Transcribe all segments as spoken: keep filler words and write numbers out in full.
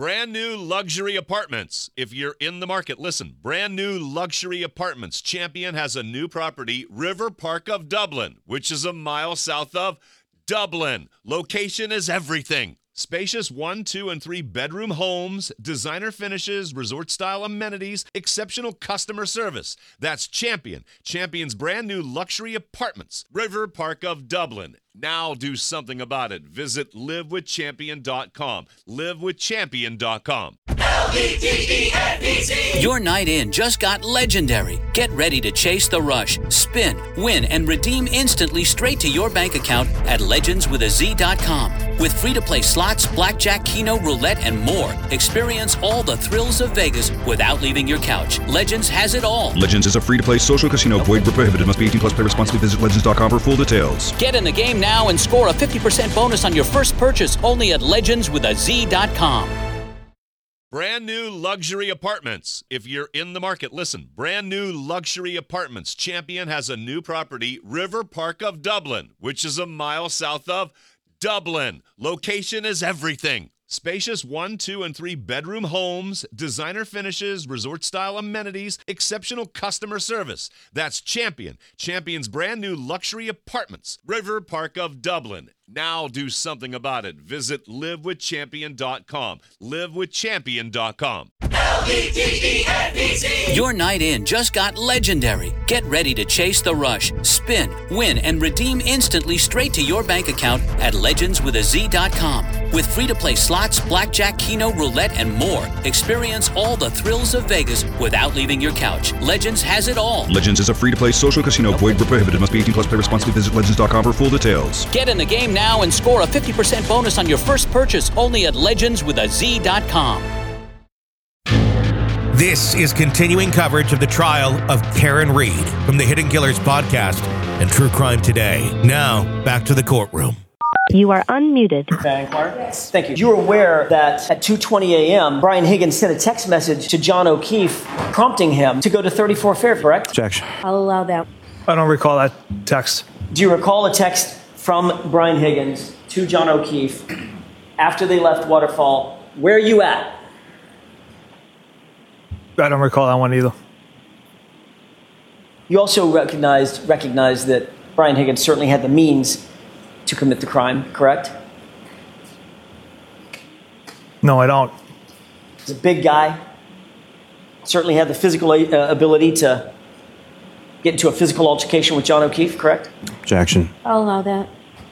Brand new luxury apartments. If you're in the market, listen. Brand new luxury apartments. Champion has a new property, River Park of Dublin, which is a mile south of Dublin. Location is everything. Spacious one, two, and three bedroom homes, designer finishes, resort-style amenities, exceptional customer service. That's Champion. Champion's brand new luxury apartments. River Park of Dublin. Now do something about it. Visit live with champion dot com. live with champion dot com. L E D E N E Z. Your night in just got legendary. Get ready to chase the rush, spin, win, and redeem instantly straight to your bank account at legends with a z dot com. With free-to-play slots, blackjack, keno, roulette, and more, experience all the thrills of Vegas without leaving your couch. Legends has it all. Legends is a free-to-play social casino. Void where prohibited. Must be eighteen plus. Play responsibly. Visit legends dot com for full details. Get in the game now and score a fifty percent bonus on your first purchase only at legends with a z dot com. Brand new luxury apartments. If you're in the market, listen. Brand new luxury apartments. Champion has a new property, River Park of Dublin, which is a mile south of Dublin. Location is everything. Spacious one, two, and three bedroom homes, designer finishes, resort-style amenities, exceptional customer service. That's Champion. Champion's brand new luxury apartments. River Park of Dublin. Now do something about it. Visit live with champion dot com. live with champion dot com. L E D E N E Z. Your night in just got legendary. Get ready to chase the rush, spin, win, and redeem instantly straight to your bank account at legends with a z dot com. With free-to-play slots, blackjack, keno, roulette, and more, experience all the thrills of Vegas without leaving your couch. Legends has it all. Legends is a free-to-play social casino. Void where prohibited. Must be eighteen plus. Play responsibly. Visit legends dot com for full details. Get in the game now and score a fifty percent bonus on your first purchase only at legends with a z dot com. This is continuing coverage of the trial of Karen Read from the Hidden Killers podcast and True Crime Today. Now, back to the courtroom. You are unmuted. Thank you. You were aware that at two twenty a.m., Brian Higgins sent a text message to John O'Keefe prompting him to go to thirty-four Fair, correct? Objection. I'll allow that. I don't recall that text. Do you recall a text from Brian Higgins to John O'Keefe after they left Waterfall? Where are you at? I don't recall that one either. You also recognized recognized that Brian Higgins certainly had the means to commit the crime, correct? No, I don't. He's a big guy. Certainly had the physical uh, ability to get into a physical altercation with John O'Keefe, correct? Objection. I'll allow that.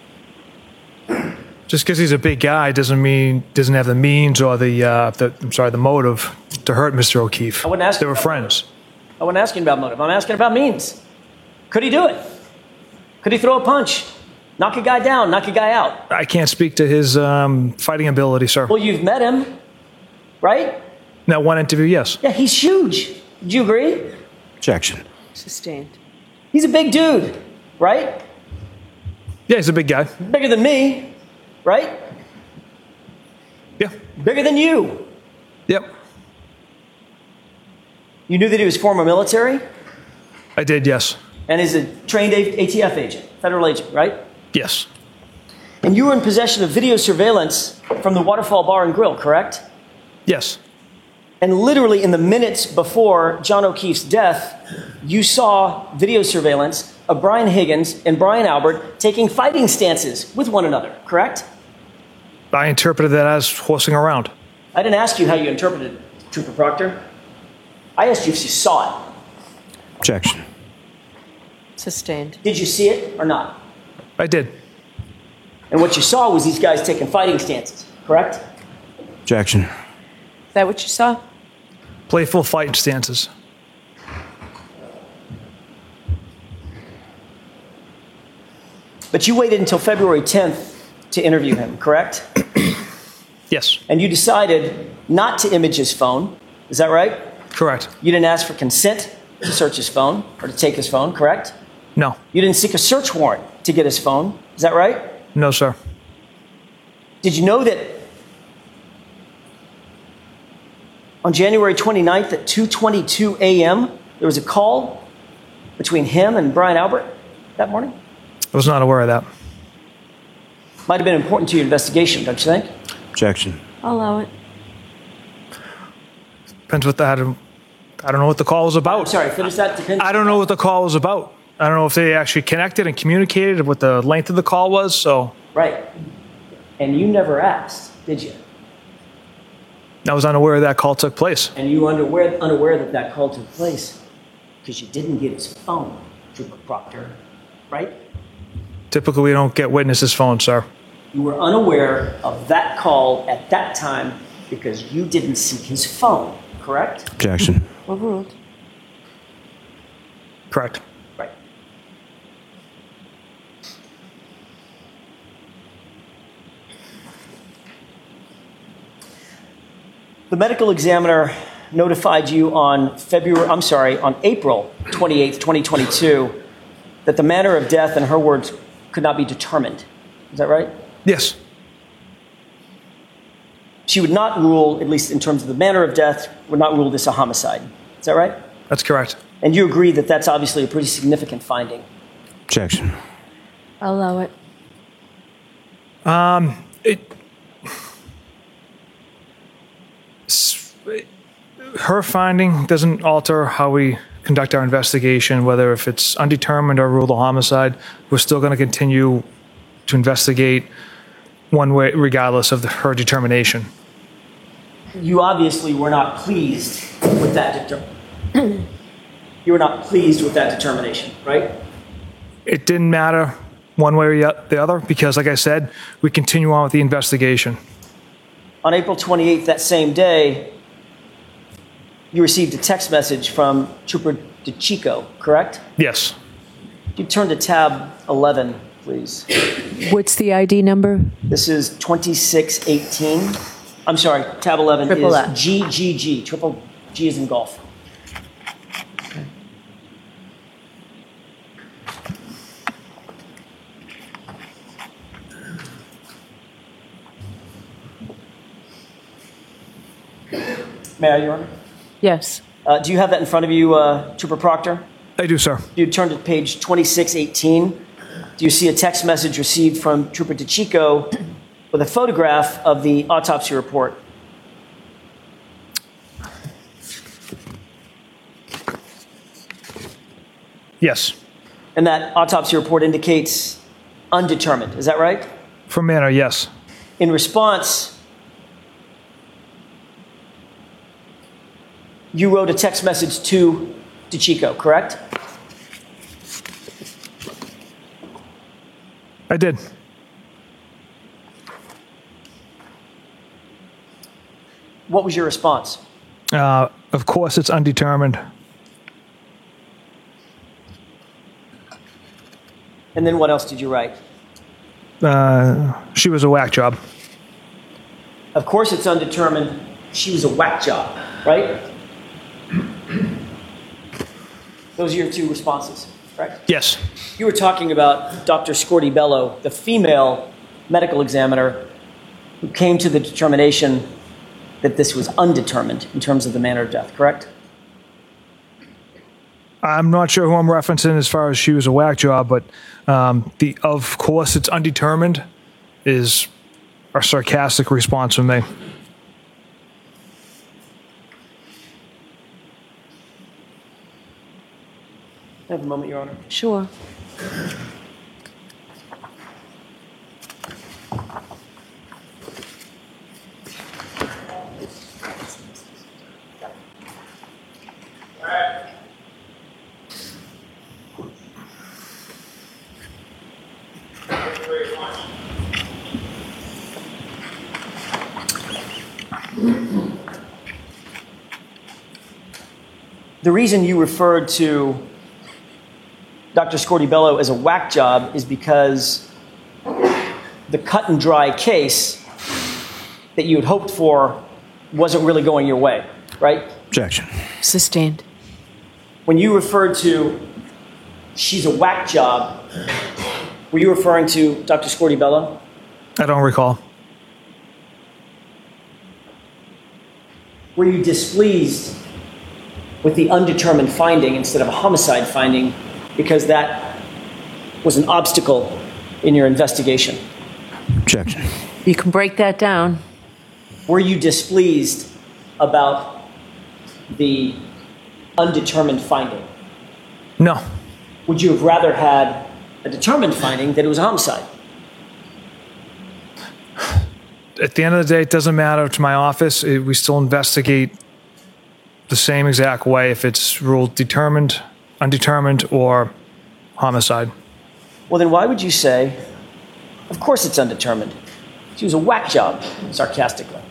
Just because he's a big guy doesn't mean doesn't have the means or the, uh, the I'm sorry, the motive to hurt Mister O'Keefe. I wouldn't ask They you were about friends. motive. I wasn't asking about motive. I'm asking about means. Could he do it? Could he throw a punch? Knock a guy down, knock a guy out? I can't speak to his um, fighting ability, sir. Well, you've met him, right? Now, one interview, yes. Yeah, he's huge. Do you agree? Objection. Sustained. He's a big dude, right? Yeah, he's a big guy. Bigger than me, right? Yeah. Bigger than you. Yep. You knew that he was former military I did, yes. and is a trained A T F agent, federal agent, right? Yes. And you were in possession of video surveillance from the Waterfall Bar and Grill, correct? Yes. And literally in the minutes before John O'Keefe's death, you saw video surveillance of Brian Higgins and Brian Albert taking fighting stances with one another, correct? I interpreted that as horsing around. I didn't ask you how you interpreted it, Trooper Proctor. I asked you if you saw it. Objection. Sustained. Did you see it or not? I did. And what you saw was these guys taking fighting stances, correct? Objection. Is that what you saw? Playful fighting stances. But you waited until February tenth to interview him, correct? Yes. And you decided not to image his phone. Is that right? Correct. You didn't ask for consent to search his phone or to take his phone, correct? No. You didn't seek a search warrant to get his phone. Is that right? No, sir. Did you know that on January twenty-ninth at two twenty-two a.m., there was a call between him and Brian Albert that morning? I was not aware of that. Might have been important to your investigation, don't you think? Objection. I'll allow it. Depends what the, I don't, I don't know what the call was about. I'm sorry, finish that. Depends. I don't know what the call was about. I don't know if they actually connected and communicated what the length of the call was, so. Right. And you never asked, did you? I was unaware that call took place. And you were unaware, unaware that that call took place because you didn't get his phone, Trooper Proctor, right? Typically, we don't get witnesses' phones, sir. You were unaware of that call at that time because you didn't seek his phone, correct? Objection. Overruled. Correct. Right. The medical examiner notified you on February, I'm sorry, on April twenty-eighth, twenty twenty-two, that the manner of death, in her words, could not be determined. Is that right? Yes. She would not rule, at least in terms of the manner of death, would not rule this a homicide. Is that right? That's correct. And you agree that that's obviously a pretty significant finding. Objection. I'll allow it. Um, it, s- her finding doesn't alter how we conduct our investigation, whether if it's undetermined or ruled a homicide. We're still going to continue to investigate one way, regardless of the, her determination. You obviously were not pleased with that determination. You were not pleased with that determination, right? It didn't matter one way or the other because, like I said, we continue on with the investigation. On April twenty-eighth, that same day, you received a text message from Trooper DeChico, correct? Yes. You turn to tab eleven, please. What's the I D number? This is twenty-six eighteen. I'm sorry, tab eleven Triple is F. G G G. Triple G is in golf. May I, Your Honor? Yes. Uh, do you have that in front of you, uh, Trooper Proctor? I do, sir. You turn to page twenty-six eighteen. Do you see a text message received from Trooper DeChico with a photograph of the autopsy report? Yes. And that autopsy report indicates undetermined. Is that right? For manner, yes. In response, you wrote a text message to DeChico, correct? I did. What was your response? Uh, of course, it's undetermined. And then what else did you write? Uh, she was a whack job. Of course it's undetermined. She was a whack job, right? Those are your two responses, correct? Yes. You were talking about Doctor Scortibello, the female medical examiner who came to the determination that this was undetermined in terms of the manner of death, correct? I'm not sure who I'm referencing as far as she was a whack job, but um, the of course it's undetermined is a sarcastic response from me. I have a moment, Your Honor. Sure. The reason you referred to Doctor Scortibello as a whack job is because the cut and dry case that you had hoped for wasn't really going your way, right? Objection. Sustained. When you referred to she's a whack job, were you referring to Doctor Scortibello? I don't recall. Were you displeased with the undetermined finding instead of a homicide finding because that was an obstacle in your investigation? Objection. You can break that down. Were you displeased about the undetermined finding? No. Would you have rather had a determined finding that it was a homicide? At the end of the day, it doesn't matter to my office. It, we still investigate the same exact way if it's ruled determined, undetermined, or homicide. Well, then why would you say, of course it's undetermined? She was a whack job, sarcastically.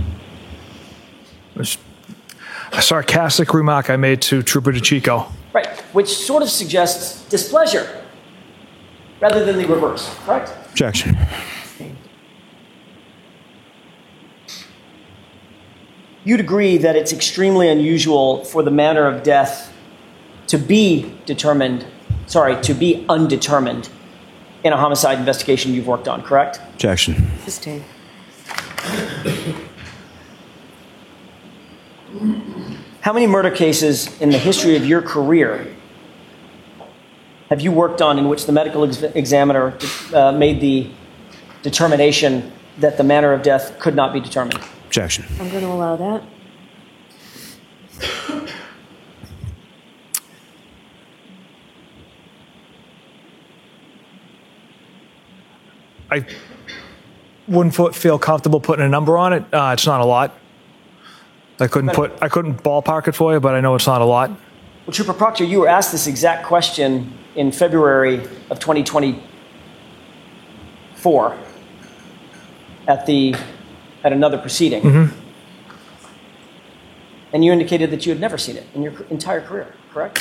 It was a sarcastic remark I made to Trooper DeChico. Right, which sort of suggests displeasure rather than the reverse, correct? Objection. You'd agree that it's extremely unusual for the manner of death to be determined, sorry, to be undetermined in a homicide investigation you've worked on, correct? Objection. Sustained. How many murder cases in the history of your career have you worked on in which the medical ex- examiner uh, made the determination that the manner of death could not be determined? Objection. I'm going to allow that. I wouldn't fo- feel comfortable putting a number on it. Uh, it's not a lot. I couldn't put. I couldn't ballpark it for you, but I know it's not a lot. Well, Trooper Proctor, you were asked this exact question in February of twenty twenty-four at the at another proceeding, Mm-hmm. and you indicated that you had never seen it in your entire career, correct?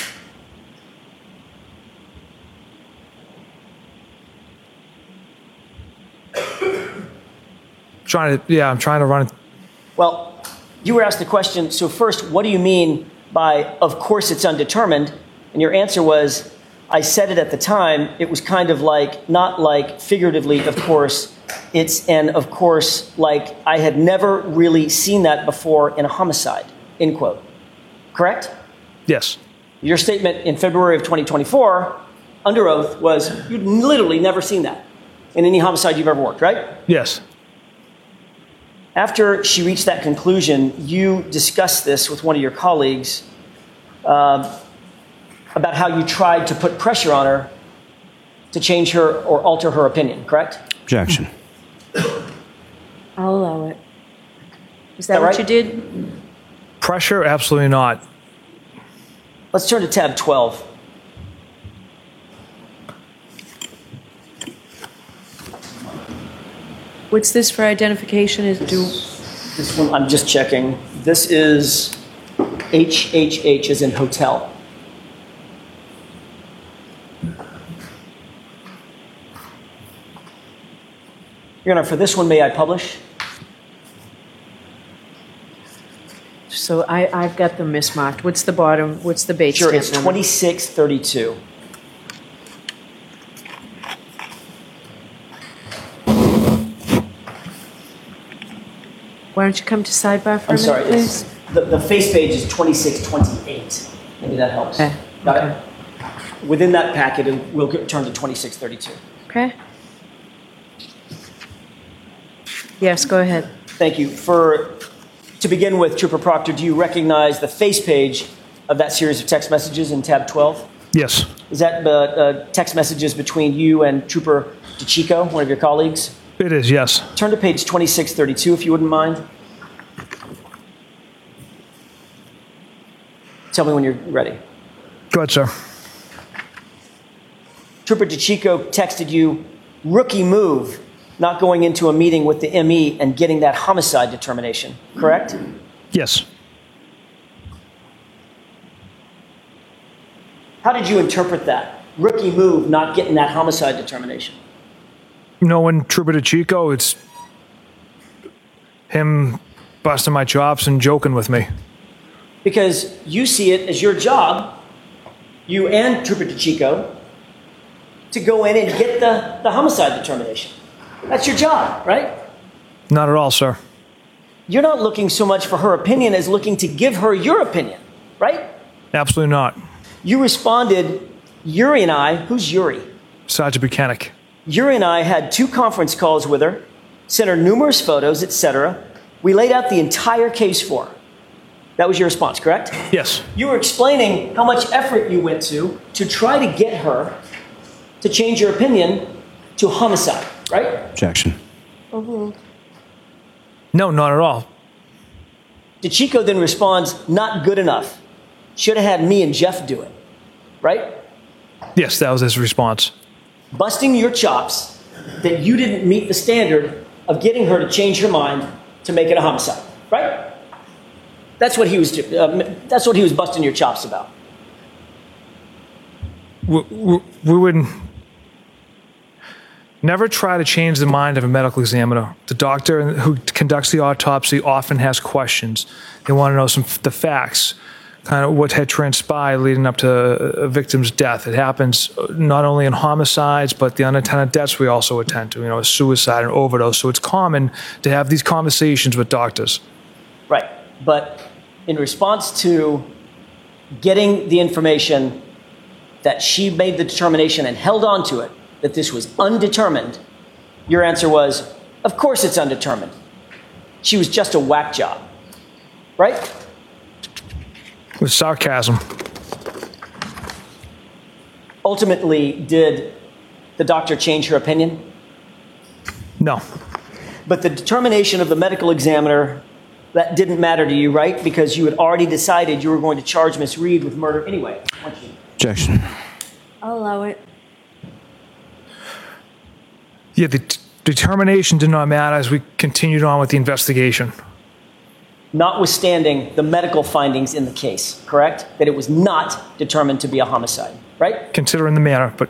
Trying to. Yeah, I'm trying to run it. Well, you were asked the question, so first, what do you mean by, of course it's undetermined? And your answer was, I said it at the time, it was kind of like, not like figuratively, of course, it's an of course, like I had never really seen that before in a homicide, end quote. Correct? Yes. Your statement in February of twenty twenty-four, under oath, was you'd literally never seen that in any homicide you've ever worked, right? Yes. After she reached that conclusion, you discussed this with one of your colleagues uh, about how you tried to put pressure on her to change her or alter her opinion, correct? Objection. I'll allow it. Is Is that that, what right? you did? Pressure? Absolutely not. Let's turn to tab twelve. What's this for identification? Is do This one, I'm just checking. This is H H H as in hotel. Your Honor, for this one, may I publish? so? I I've got them mismarked. What's the bottom? What's the bait Sure, stamp it's number? twenty-six thirty-two. Why don't you come to sidebar for I'm a minute, sorry, please? it's, the, the face page is twenty-six twenty-eight. Maybe that helps. Okay, Got okay. it? Within that packet, it- we'll get- turn to twenty-six thirty-two. Okay. Yes, go ahead. Thank you. For, to begin with, Trooper Proctor, do you recognize the face page of that series of text messages in tab twelve? Yes. Is that uh, uh, text messages between you and Trooper DeChico, one of your colleagues? It is. Yes. Turn to page twenty-six thirty-two, if you wouldn't mind. Tell me when you're ready. Go ahead, sir. Trooper DeChico texted you, rookie move, not going into a meeting with the M E and getting that homicide determination, correct? Yes. How did you interpret that? Rookie move, not getting that homicide determination. Knowing Trooper DeChico, it's him busting my chops and joking with me. Because you see it as your job, you and Trooper DeChico, to go in and get the, the homicide determination. That's your job, right? Not at all, sir. You're not looking so much for her opinion as looking to give her your opinion, right? Absolutely not. You responded, Yuri and I, who's Yuri? Sergeant Buchanan. Yuri and I had two conference calls with her, sent her numerous photos, et cetera. We laid out the entire case for her. That was your response, correct? Yes. You were explaining how much effort you went to to try to get her to change your opinion to homicide, right? Objection. No, not at all. DeChico then responds, not good enough. Should have had me and Jeff do it, right? Yes, that was his response. Busting your chops that you didn't meet the standard of getting her to change her mind to make it a homicide, right? That's what he was. Uh, that's what he was busting your chops about. We, we, we wouldn't never try to change the mind of a medical examiner. The doctor who conducts the autopsy often has questions. They want to know some the facts, kind of what had transpired leading up to a victim's death. It happens not only in homicides, but the unattended deaths we also attend to. You know, a suicide and overdose. So it's common to have these conversations with doctors. Right. But in response to getting the information that she made the determination and held on to it, that this was undetermined, your answer was, of course it's undetermined. She was just a whack job. Right? With sarcasm. Ultimately, did the doctor change her opinion? No. But the determination of the medical examiner, that didn't matter to you, right? Because you had already decided you were going to charge Miss Reed with murder anyway. Objection. I'll allow it. Yeah, the t- determination did not matter as we continued on with the investigation. Notwithstanding the medical findings in the case, correct? That it was not determined to be a homicide, right? Considering the manner, but...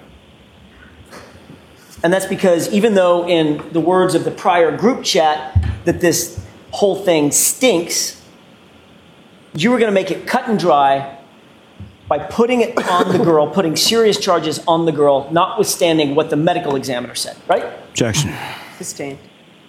And that's because even though in the words of the prior group chat that this whole thing stinks, you were going to make it cut and dry by putting it on the girl, putting serious charges on the girl, notwithstanding what the medical examiner said, right? Objection. Sustained.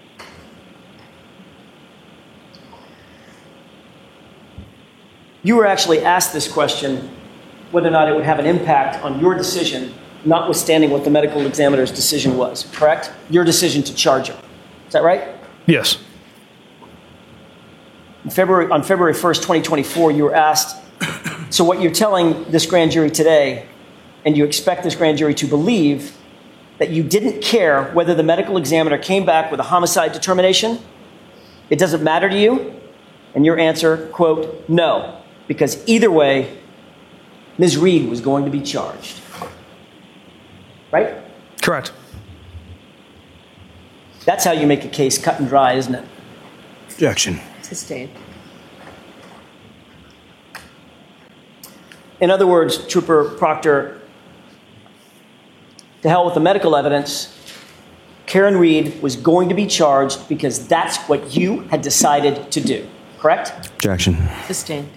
You were actually asked this question, whether or not it would have an impact on your decision, notwithstanding what the medical examiner's decision was, correct? Your decision to charge her. Is that right? Yes. In February, on February first, twenty twenty-four, you were asked, so what you're telling this grand jury today, and you expect this grand jury to believe that you didn't care whether the medical examiner came back with a homicide determination? It doesn't matter to you? And your answer, quote, no, because either way, Miz Reed was going to be charged. Right? Correct. That's how you make a case cut and dry, isn't it? Objection. Sustained. In other words, Trooper Proctor, to hell with the medical evidence, Karen Reed was going to be charged because that's what you had decided to do, correct? Objection. Sustained.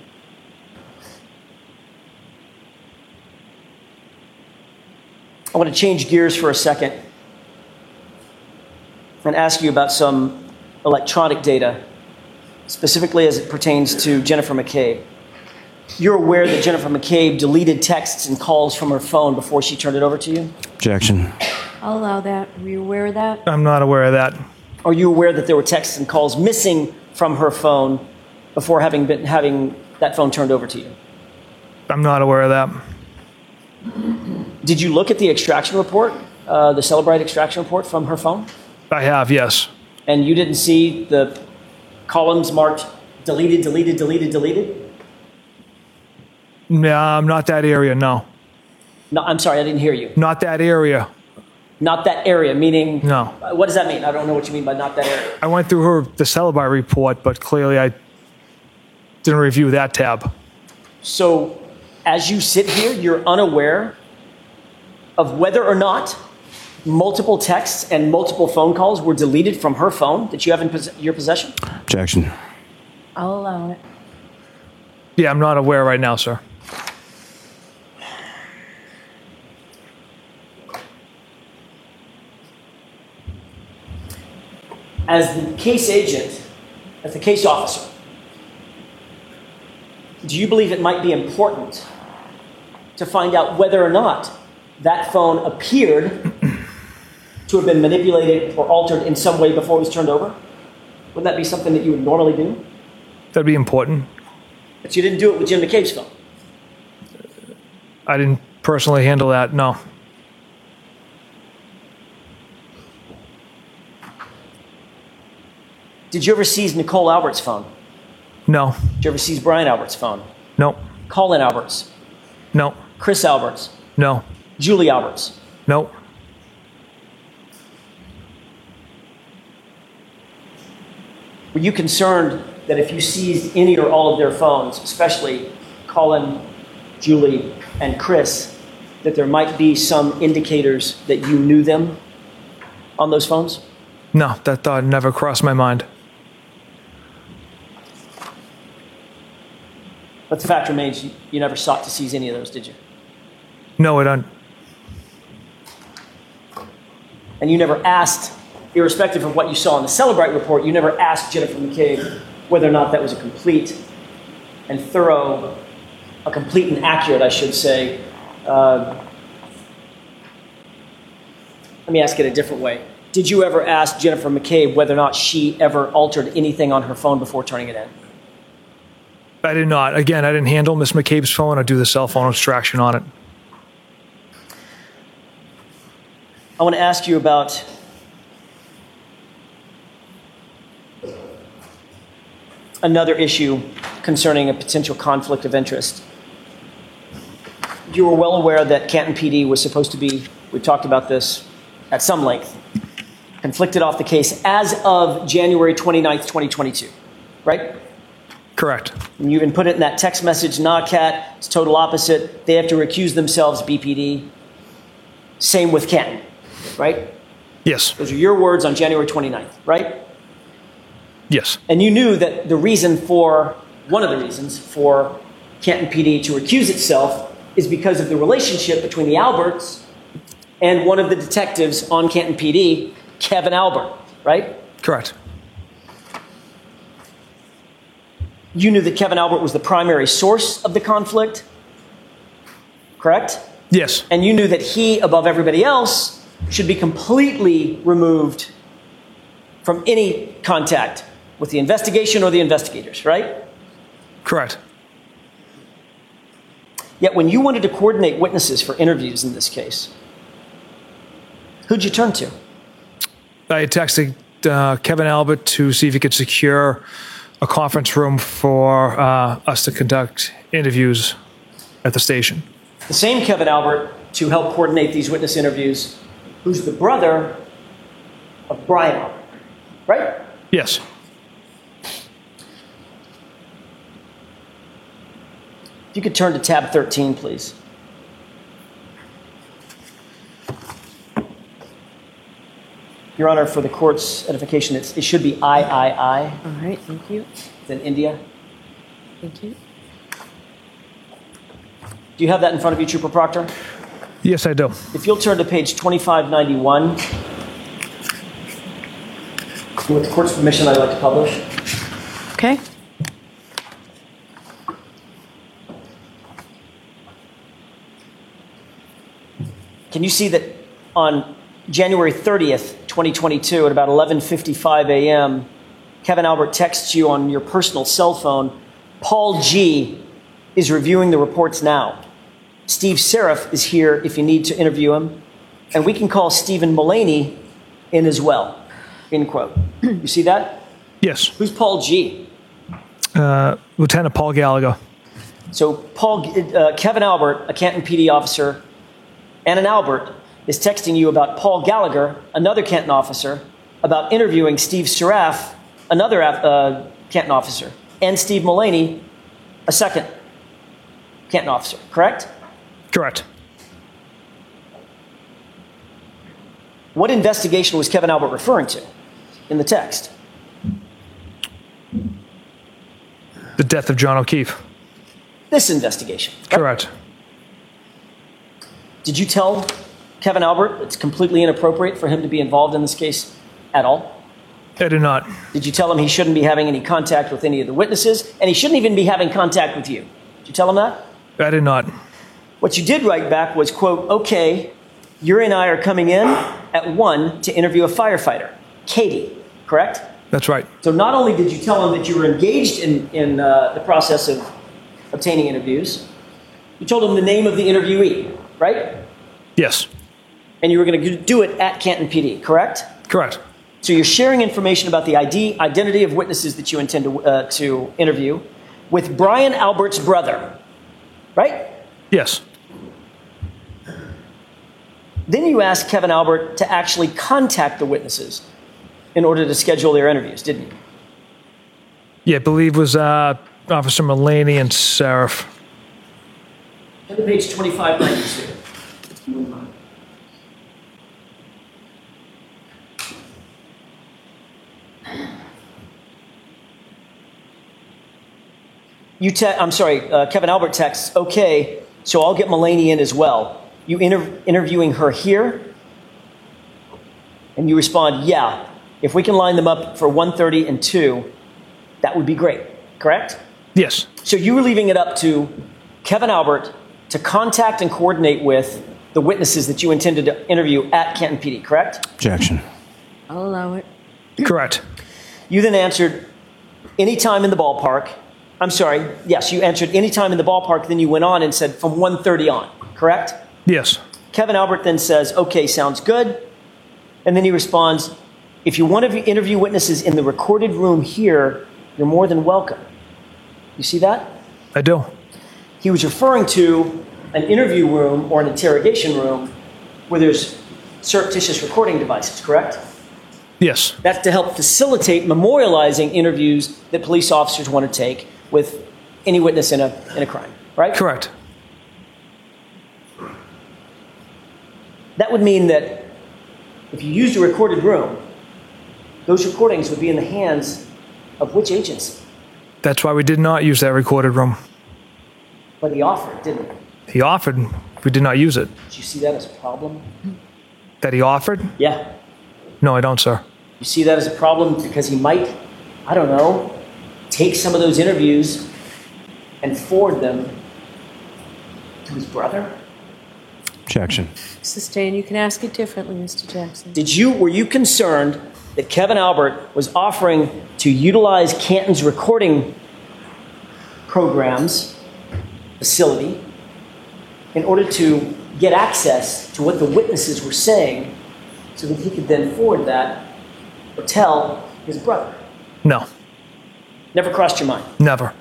I want to change gears for a second and ask you about some electronic data, specifically as it pertains to Jennifer McCabe. You're aware that Jennifer McCabe deleted texts and calls from her phone before she turned it over to you? Objection. I'll allow that. Are you aware of that? I'm not aware of that. Are you aware that there were texts and calls missing from her phone before having been having that phone turned over to you? I'm not aware of that. Did you look at the extraction report, uh, the Celebrite extraction report from her phone? I have, yes. And you didn't see the columns marked deleted, deleted, deleted, deleted? No, I'm not that area, no. No, I'm sorry, I didn't hear you. Not that area. Not that area, meaning? No. What does that mean? I don't know what you mean by not that area. I went through her the Celebrite report, but clearly I didn't review that tab. So, as you sit here, you're unaware of whether or not multiple texts and multiple phone calls were deleted from her phone that you have in pos- your possession? Objection. I'll allow it. Yeah, I'm not aware right now, sir. As the case agent, as the case officer, do you believe it might be important to find out whether or not that phone appeared to have been manipulated or altered in some way before it was turned over? Wouldn't that be something that you would normally do? That'd be important. But you didn't do it with Jim McCabe's phone. I didn't personally handle that, no. Did you ever seize Nicole Albert's phone? No. Did you ever seize Brian Albert's phone? No. Colin Albert's? No. Chris Albert's? No. Julie Albert's? No. Were you concerned that if you seized any or all of their phones, especially Colin, Julie, and Chris, that there might be some indicators that you knew them on those phones? No, that thought never crossed my mind. But the fact remains, you, you never sought to seize any of those, did you? No, I don't. And you never asked, irrespective of what you saw in the Celebrite report, you never asked Jennifer McCabe whether or not that was a complete and thorough, a complete and accurate, I should say. Uh, let me ask it a different way. Did you ever ask Jennifer McCabe whether or not she ever altered anything on her phone before turning it in? I did not. Again, I didn't handle Miss McCabe's phone or do the cell phone extraction on it. I want to ask you about another issue concerning a potential conflict of interest. You were well aware that Canton P D was supposed to be, we've talked about this at some length, conflicted off the case as of January twenty-ninth, twenty twenty-two, right? Correct. And you even put it in that text message, nah, Cat, it's total opposite. They have to recuse themselves, B P D. Same with Canton, right? Yes. Those are your words on January twenty-ninth, right? Yes. And you knew that the reason for, one of the reasons for Canton P D to recuse itself is because of the relationship between the Alberts and one of the detectives on Canton P D, Kevin Albert, right? Correct. You knew that Kevin Albert was the primary source of the conflict, correct? Yes. And you knew that he, above everybody else, should be completely removed from any contact with the investigation or the investigators, right? Correct. Yet when you wanted to coordinate witnesses for interviews in this case, who'd you turn to? I had texted uh, Kevin Albert to see if he could secure a conference room for uh, us to conduct interviews at the station. The same Kevin Albert to help coordinate these witness interviews, who's the brother of Brian Albert, right? Yes. If you could turn to tab thirteen, please. Your Honor, for the court's edification, it's, it should be I I I. All right, thank you. Then India. Thank you. Do you have that in front of you, Trooper Proctor? Yes, I do. If you'll turn to page twenty-five ninety-one. With the court's permission, I'd like to publish. Okay. Can you see that on January thirtieth, twenty twenty-two, at about eleven fifty-five a.m., Kevin Albert texts you on your personal cell phone, Paul G. is reviewing the reports now. Steve Seraph is here if you need to interview him. And we can call Stephen Mullaney in as well, end quote. You see that? Yes. Who's Paul G? Uh, Lieutenant Paul Gallagher. So Paul, uh, Kevin Albert, a Canton P D officer, and an Albert is texting you about Paul Gallagher, another Canton officer, about interviewing Steve Seraph, another uh, Canton officer, and Steve Mullaney, a second Canton officer, correct? Correct. What investigation was Kevin Albert referring to in the text? The death of John O'Keefe. This investigation. Right? Correct. Did you tell Kevin Albert it's completely inappropriate for him to be involved in this case at all? I did not. Did you tell him he shouldn't be having any contact with any of the witnesses, and he shouldn't even be having contact with you? Did you tell him that? I did not. What you did write back was, quote, okay, you and I are coming in at one to interview a firefighter, Katie, correct? That's right. So not only did you tell him that you were engaged in, in uh, the process of obtaining interviews. You told him the name of the interviewee, right? Yes. And you were going to do it at Canton P D, correct? Correct. So you're sharing information about the I D, identity of witnesses that you intend to, uh, to interview with Brian Albert's brother, right? Yes. Then you asked Kevin Albert to actually contact the witnesses in order to schedule their interviews, didn't you? Yeah, I believe it was uh, Officer Mullaney and Seraph. Turn to page twenty-five ninety-two. You te- I'm sorry, uh, Kevin Albert texts, okay, so I'll get Mullaney in as well. You inter- interviewing her here? And you respond, yeah, if we can line them up for one thirty and two, that would be great, correct? Yes. So you were leaving it up to Kevin Albert to contact and coordinate with the witnesses that you intended to interview at Canton P D, correct? Objection. I'll allow it. Correct. You then answered any time in the ballpark. I'm sorry, yes, you answered any time in the ballpark, then you went on and said from one thirty on, correct? Yes. Kevin Albert then says, okay, sounds good. And then he responds, if you want to interview witnesses in the recorded room here, you're more than welcome. You see that? I do. He was referring to an interview room or an interrogation room where there's surreptitious recording devices, correct? Yes. That's to help facilitate memorializing interviews that police officers want to take with any witness in a, in a crime, right? Correct. That would mean that if you used a recorded room, those recordings would be in the hands of which agency? That's why we did not use that recorded room. But he offered, didn't he? He offered. We did not use it. Did you see that as a problem? That he offered? Yeah. No, I don't, sir. You see that as a problem because he might, I don't know, take some of those interviews and forward them to his brother? Objection. Sustain. You can ask it differently, Mister Jackson. Did you, were you concerned that Kevin Albert was offering to utilize Canton's recording programs, facility, in order to get access to what the witnesses were saying so that he could then forward that or tell his brother? No. Never crossed your mind? Never.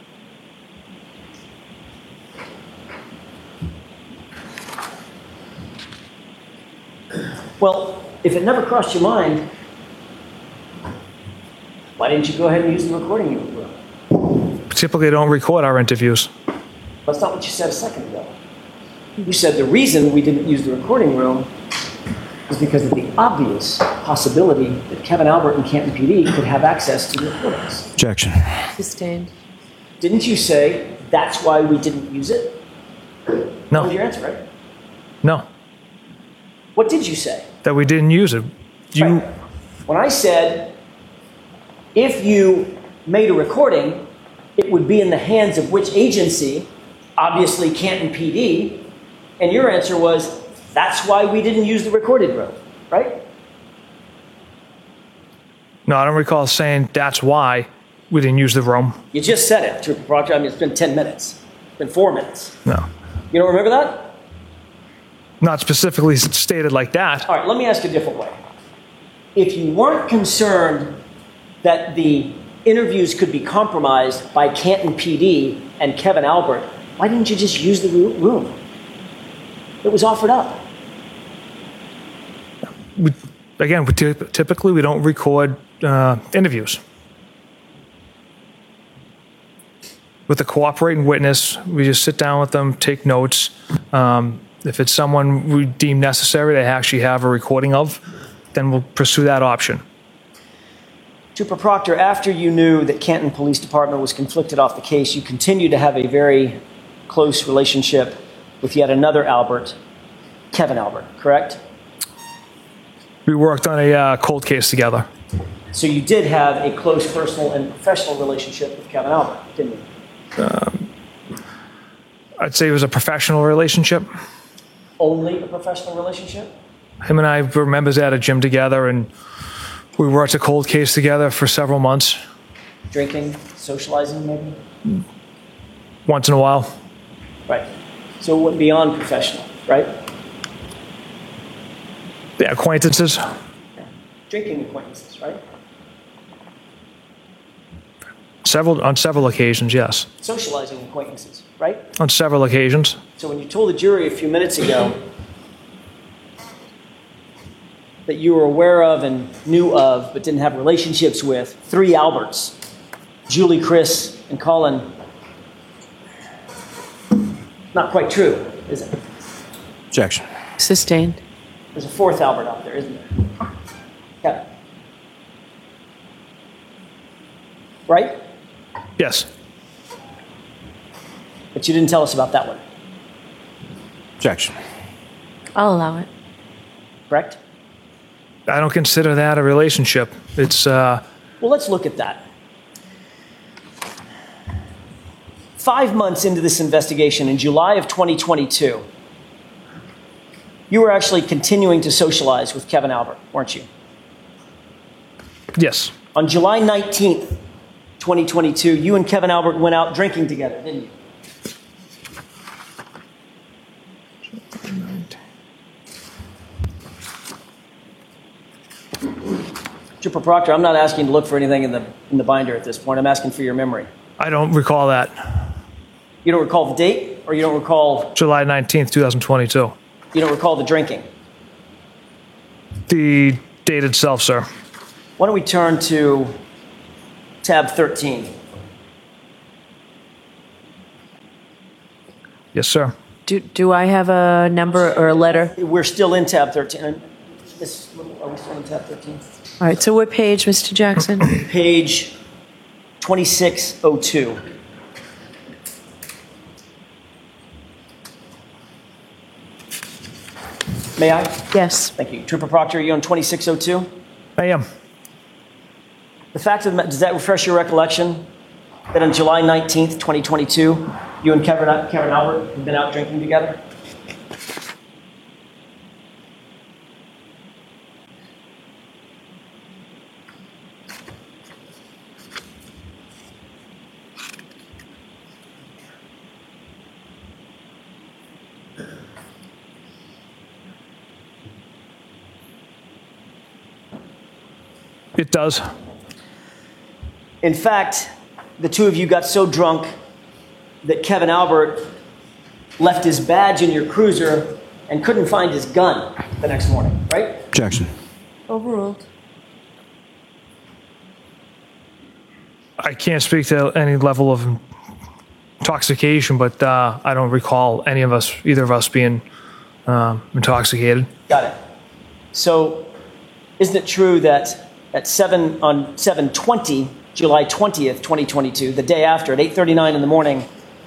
Well, if it never crossed your mind, why didn't you go ahead and use the recording room? Typically, I don't record our interviews. That's not what you said a second ago. You said the reason we didn't use the recording room was because of the obvious possibility that Kevin Albert and Canton P D could have access to the recordings. Objection. Sustained. Didn't you say that's why we didn't use it? That No. was your answer, right? No. What did you say? That we didn't use it. You. Right. When I said, if you made a recording, it would be in the hands of which agency? Obviously, Canton P D. And your answer was, that's why we didn't use the recorded room, right? No, I don't recall saying that's why we didn't use the room. You just said it, Trooper Proctor. I mean, it's been ten minutes. It's been four minutes. No. You don't remember that? Not specifically stated like that. All right, let me ask a different way. If you weren't concerned that the interviews could be compromised by Canton P D and Kevin Albert, why didn't you just use the room? It was offered up. We, again, we ty- typically we don't record uh, interviews. With a cooperating witness, we just sit down with them, take notes. Um, if it's someone we deem necessary to actually have a recording of, then we'll pursue that option. Trooper Proctor, after you knew that Canton Police Department was conflicted off the case, you continued to have a very close relationship with yet another Albert, Kevin Albert, correct? We worked on a uh, cold case together. So you did have a close personal and professional relationship with Kevin Albert, didn't you? Um, I'd say it was a professional relationship. Only a professional relationship? Him and I were members at a gym together, and we worked a cold case together for several months. Drinking, socializing, maybe? once in a while. Right. So it went beyond professional, right? Yeah, acquaintances. Drinking acquaintances, right? Several on several occasions, yes. Socializing acquaintances, right? On several occasions. So when you told the jury a few minutes ago that you were aware of and knew of but didn't have relationships with three Alberts, Julie, Chris, and Colin, not quite true, is it? Objection. Sustained. There's a fourth Albert out there, isn't there? Kevin. Right? Yes. But you didn't tell us about that one, Objection. I'll allow it. correct? I don't consider that a relationship. It's, uh, Well, let's look at that. Five months into this investigation, in July of twenty twenty-two, you were actually continuing to socialize with Kevin Albert, weren't you? yes. On July nineteenth, twenty twenty-two, you and Kevin Albert went out drinking together, didn't you? Trooper Proctor, I'm not asking to look for anything in the, in the binder at this point. I'm asking for your memory. I don't recall that. You don't recall the date, or you don't recall, July nineteenth, twenty twenty-two. you don't recall the drinking? The date itself, sir. Why don't we turn to tab thirteen? Yes, sir. Do, do I have a number or a letter? We're still in tab thirteen. And This, are we still in tab thirteen? All right, so what page, Mister Jackson? Page twenty-six oh two. May I? Yes. Thank you. Trooper Proctor, are you on twenty-six oh two? I am. The fact of the matter, does that refresh your recollection that on July nineteenth, twenty twenty-two, you and Kevin, Kevin Albert had been out drinking together? It does. In fact, the two of you got so drunk that Kevin Albert left his badge in your cruiser and couldn't find his gun the next morning, right? Objection. Overruled. I can't speak to any level of intoxication, but uh, I don't recall any of us, either of us, being um, intoxicated. Got it. So, isn't it true that at seven on seven twenty, July twentieth, twenty twenty-two, the day after, at eight thirty-nine in the morning,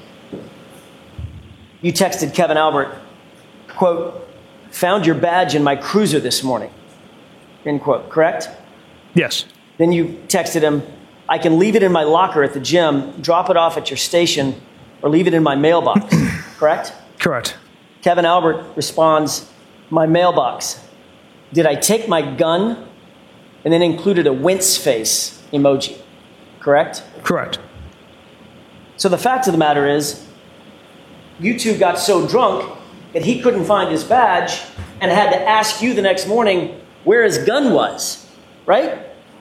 you texted Kevin Albert, quote, "Found your badge in my cruiser this morning," end quote, correct? Yes. Then you texted him, "I can leave it in my locker at the gym, drop it off at your station, or leave it in my mailbox," correct? Correct. Kevin Albert responds, "My mailbox. Did I take my gun?" And then included a wince face emoji, correct? Correct. So the fact of the matter is, you two got so drunk that he couldn't find his badge and had to ask you the next morning where his gun was, right?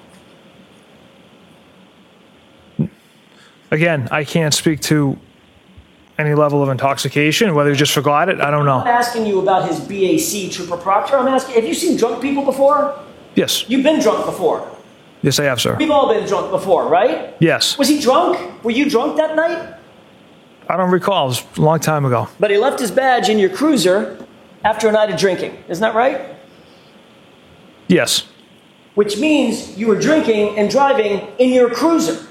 Again, I can't speak to any level of intoxication, whether he just forgot it, I don't I'm not know. asking you about his B A C, Trooper Proctor. I'm asking, have you seen drunk people before? Yes. You've been drunk before. Yes, I have, sir. We've all been drunk before, right? Yes. Was he drunk? Were you drunk that night? I don't recall. It was a long time ago. But he left his badge in your cruiser after a night of drinking. Isn't that right? Yes. Which means you were drinking and driving in your cruiser.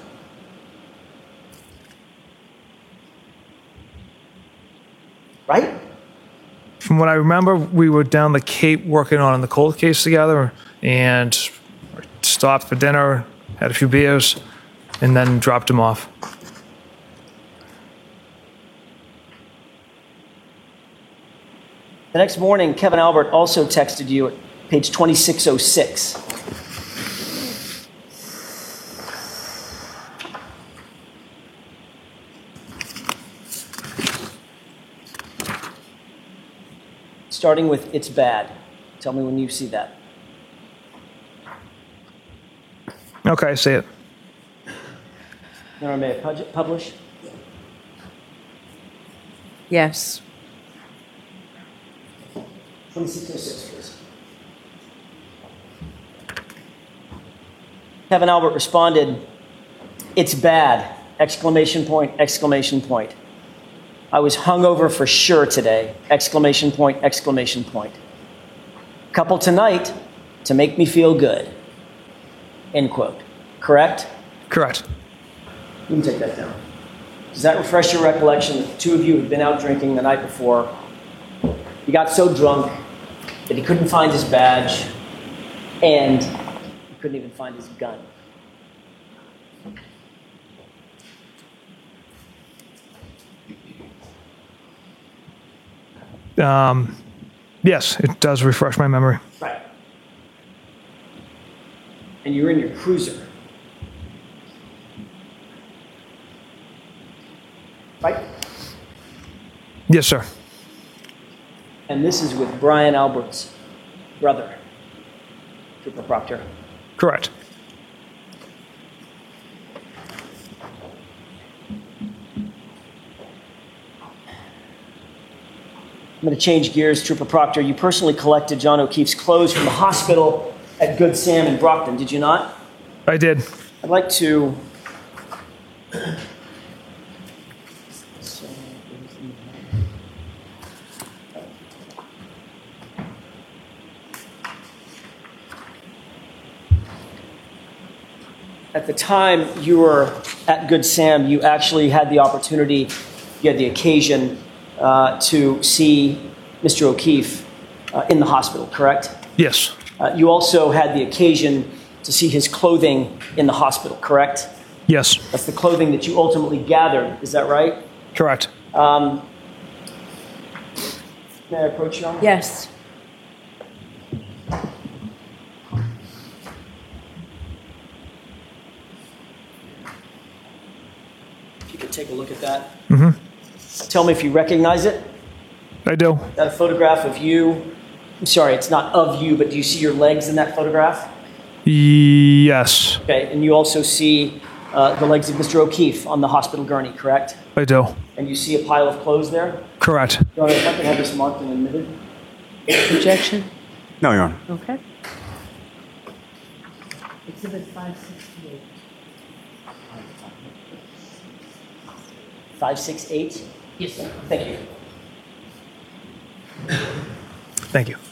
Right? From what I remember, we were down the Cape working on the cold case together and stopped for dinner, had a few beers, and then dropped him off. The next morning, Kevin Albert also texted you at page twenty-six oh six. starting with "It's bad." Tell me when you see that. Okay, see it. Nora, may I pub- publish? Yes. twenty-six oh six, please. Kevin Albert responded, "It's bad!" Exclamation point, exclamation point. "I was hungover for sure today!" Exclamation point, exclamation point. "Couple tonight to make me feel good." End quote. Correct? Correct. You can take that down. Does that refresh your recollection that the two of you had been out drinking the night before? He got so drunk that he couldn't find his badge, and he couldn't even find his gun. Um, yes, it does refresh my memory. Right. And you're in your cruiser. Right? Yes, sir. And this is with Brian Albert's brother, Trooper Proctor. Correct. I'm going to change gears, Trooper Proctor. You personally collected John O'Keefe's clothes from the hospital at Good Sam in Brockton, did you not? I did. I'd like to... At the time you were at Good Sam, you actually had the opportunity, you had the occasion uh, to see Mister O'Keefe uh, in the hospital, correct? Yes. Uh, you also had the occasion to see his clothing in the hospital, correct? Yes. That's the clothing that you ultimately gathered, is that right? Correct. Um, may I approach you on that? Yes. If you could take a look at that. Mm-hmm. Tell me if you recognize it. I do. Is that a photograph of you? I'm sorry, it's not of you, but do you see your legs in that photograph? Yes. Okay, and you also see uh, the legs of Mister O'Keefe on the hospital gurney, correct? I do. And you see a pile of clothes there? Correct. Your Honor, if I can have this marked and admitted. Objection? No, Your Honor. Okay. Exhibit five sixty-eight. five six eight? Yes, sir. Thank you. Thank you.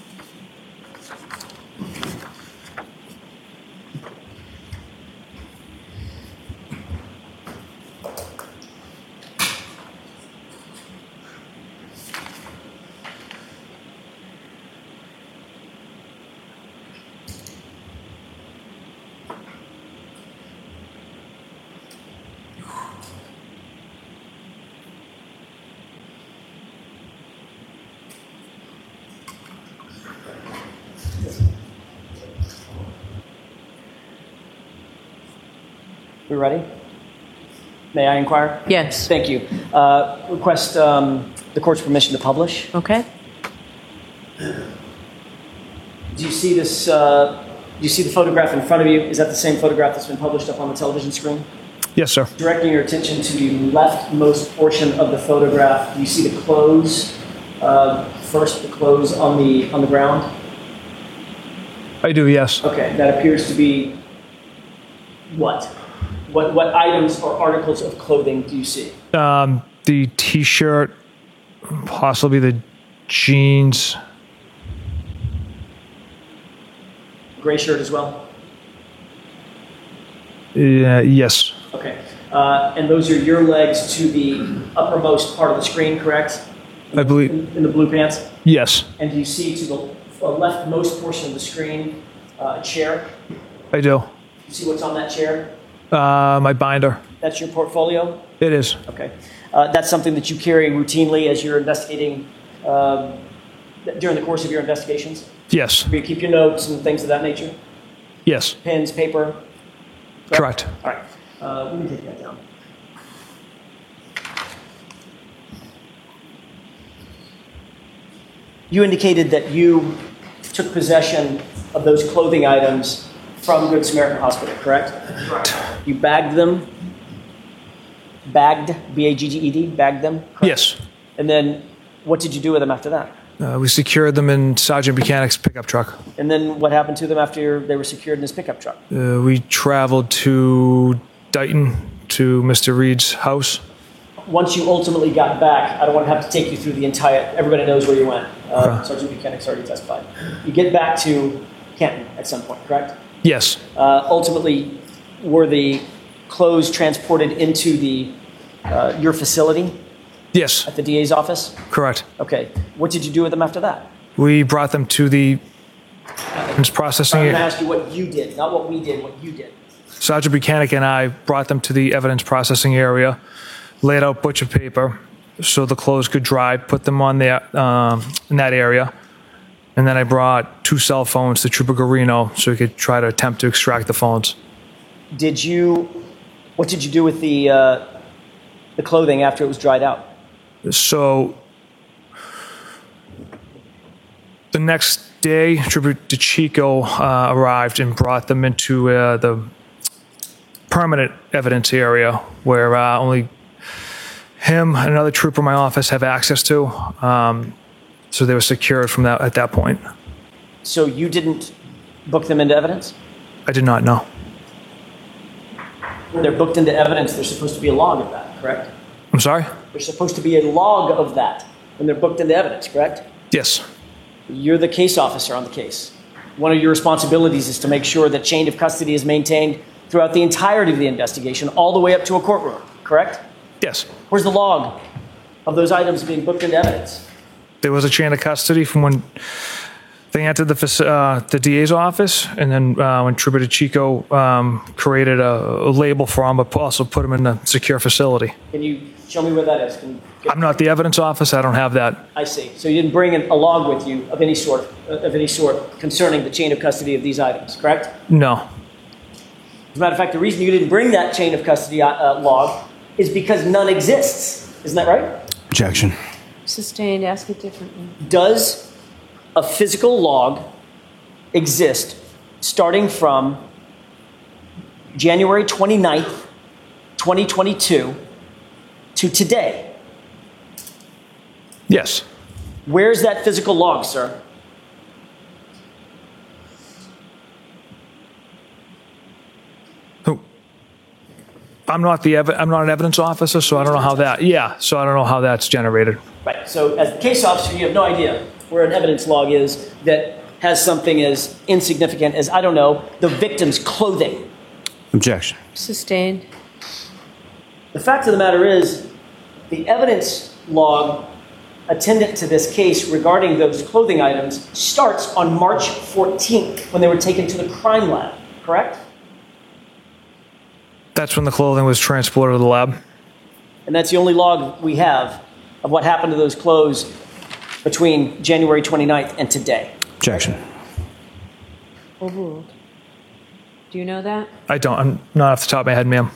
We ready? May I inquire? Yes. Thank you. Uh, request um, the court's permission to publish. Okay. Do you see this? Uh, do you see the photograph in front of you? Is that the same photograph that's been published up on the television screen? Yes, sir. Directing your attention to the leftmost portion of the photograph, do you see the clothes? Uh, first, the clothes on the on the ground. I do, yes. Okay, that appears to be what? What what items or articles of clothing do you see? Um, the T-shirt, possibly the jeans. Gray shirt as well? Yeah, yes. Okay. Uh, and those are your legs to the uppermost part of the screen, correct? I believe. In, in the blue pants? Yes, And do you see to the uh, leftmost portion of the screen uh, a chair? I do. You see what's on that chair? Uh, my binder. That's your portfolio? It is. Okay. Uh, that's something that you carry routinely as you're investigating um, during the course of your investigations? Yes. Do you keep your notes and things of that nature? Yes. Pens, paper? Correct. All right. Uh, let me take that down. You indicated that you took possession of those clothing items from Good Samaritan Hospital, correct? Correct. You bagged them? Bagged, B A G G E D, bagged them? Correct? Yes. And then what did you do with them after that? Uh, we secured them in Sergeant Buchanan's pickup truck. And then what happened to them after they were secured in his pickup truck? Uh, we traveled to Dighton to Mister Reed's house. Once you ultimately got back, I don't want to have to take you through the entire, everybody knows where you went. Uh, Okay. Sergeant Buchanan's already testified. You get back to Canton at some point, correct? Yes. Uh, ultimately, were the clothes transported into the uh, your facility Yes. at the D A's office? Correct. Okay. What did you do with them after that? We brought them to the evidence processing. I'm going to ask you what you did, not what we did, what you did. Sergeant Buchanan and I brought them to the evidence processing area, laid out butcher paper so the clothes could dry, put them on there um, in that area. And then I brought two cell phones to Trooper Garino so he could try to attempt to extract the phones. Did you, what did you do with the, uh, the clothing after it was dried out? So the next day, Trooper DeChico uh, arrived and brought them into uh, the permanent evidence area where uh, only him and another trooper in my office have access to. Um, so they were secured from that at that point. So you didn't book them into evidence? I did not know. When they're booked into evidence, there's supposed to be a log of that, correct? I'm sorry? There's supposed to be a log of that when they're booked into evidence, correct? Yes. You're the case officer on the case. One of your responsibilities is to make sure that chain of custody is maintained throughout the entirety of the investigation, all the way up to a courtroom, correct? Yes. Where's the log of those items being booked into evidence? There was a chain of custody from when they entered the faci- uh, the D A's office, and then uh, when Trooper DeChico um, created a, a label for them, but also put them in a secure facility. Can you show me where that is? Can, can, I'm not the evidence office. I don't have that. I see. So you didn't bring in a log with you of any sort, uh, of any sort concerning the chain of custody of these items, correct? No. As a matter of fact, the reason you didn't bring that chain of custody uh, log is because none exists. Isn't that right? Objection. Sustained. Ask it differently. Does a physical log exist starting from January twenty-ninth, twenty twenty-two to today? Yes. Where's that physical log, sir? Who? I'm not the ev- I'm not an evidence officer, so I don't know how that. Yeah. So I don't know how that's generated. Right. So as the case officer, you have no idea where an evidence log is that has something as insignificant as, I don't know, the victim's clothing. Objection. Sustained. The fact of the matter is, the evidence log attendant to this case regarding those clothing items starts on March fourteenth when they were taken to the crime lab, correct? That's when the clothing was transported to the lab. And that's the only log we have of what happened to those clothes between January twenty-ninth and today. Objection. Overruled. Do you know that? I don't. I'm not off the top of my head, ma'am.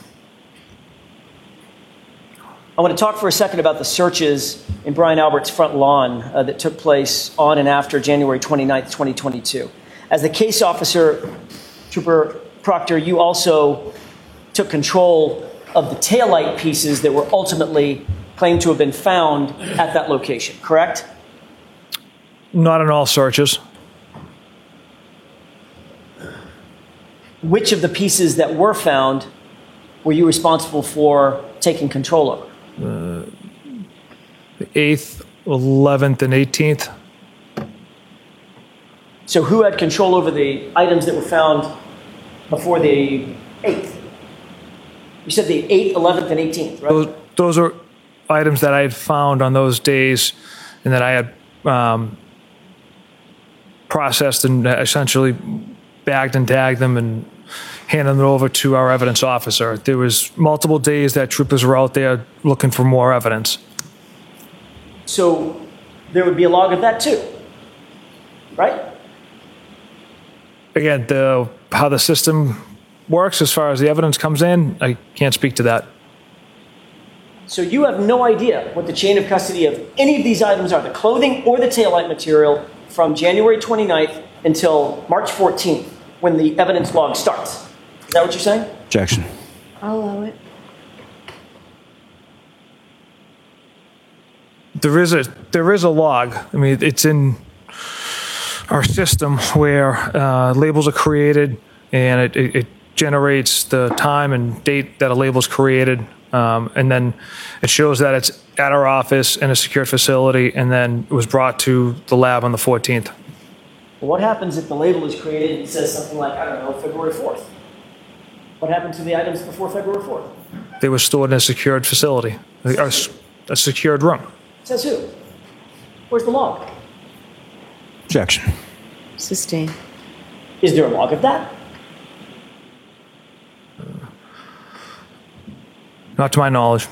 I want to talk for a second about the searches in Brian Albert's front lawn uh, that took place on and after January twenty-ninth, twenty twenty-two. As the case officer, Trooper Proctor, you also took control of the taillight pieces that were ultimately claimed to have been found at that location, correct? Not in all searches. Which of the pieces that were found were you responsible for taking control over? Uh, the eighth, eleventh, and eighteenth. So who had control over the items that were found before the eighth? You said the eighth, eleventh, and eighteenth, right? Those, those are items that I had found on those days and that I had um, processed and essentially bagged and tagged them and handed them over to our evidence officer. There was multiple days that troopers were out there looking for more evidence. So there would be a log of that too, right? Again, the how the system works as far as the evidence comes in, I can't speak to that. So you have no idea what the chain of custody of any of these items are, the clothing or the taillight material, from January twenty-ninth until March fourteenth, when the evidence log starts. Is that what you're saying? Objection. I'll allow it. There is a there is a log. I mean, it's in our system where uh, labels are created, and it, it, it generates the time and date that a label is created, um, and then it shows that it's at our office in a secured facility, and then it was brought to the lab on the fourteenth. Well, what happens if the label is created and it says something like, I don't know, February fourth? What happened to the items before February fourth? They were stored in a secured facility, a, a secured room. Says who? Where's the log? Objection. Sustain. Is there a log of that? Not to my knowledge.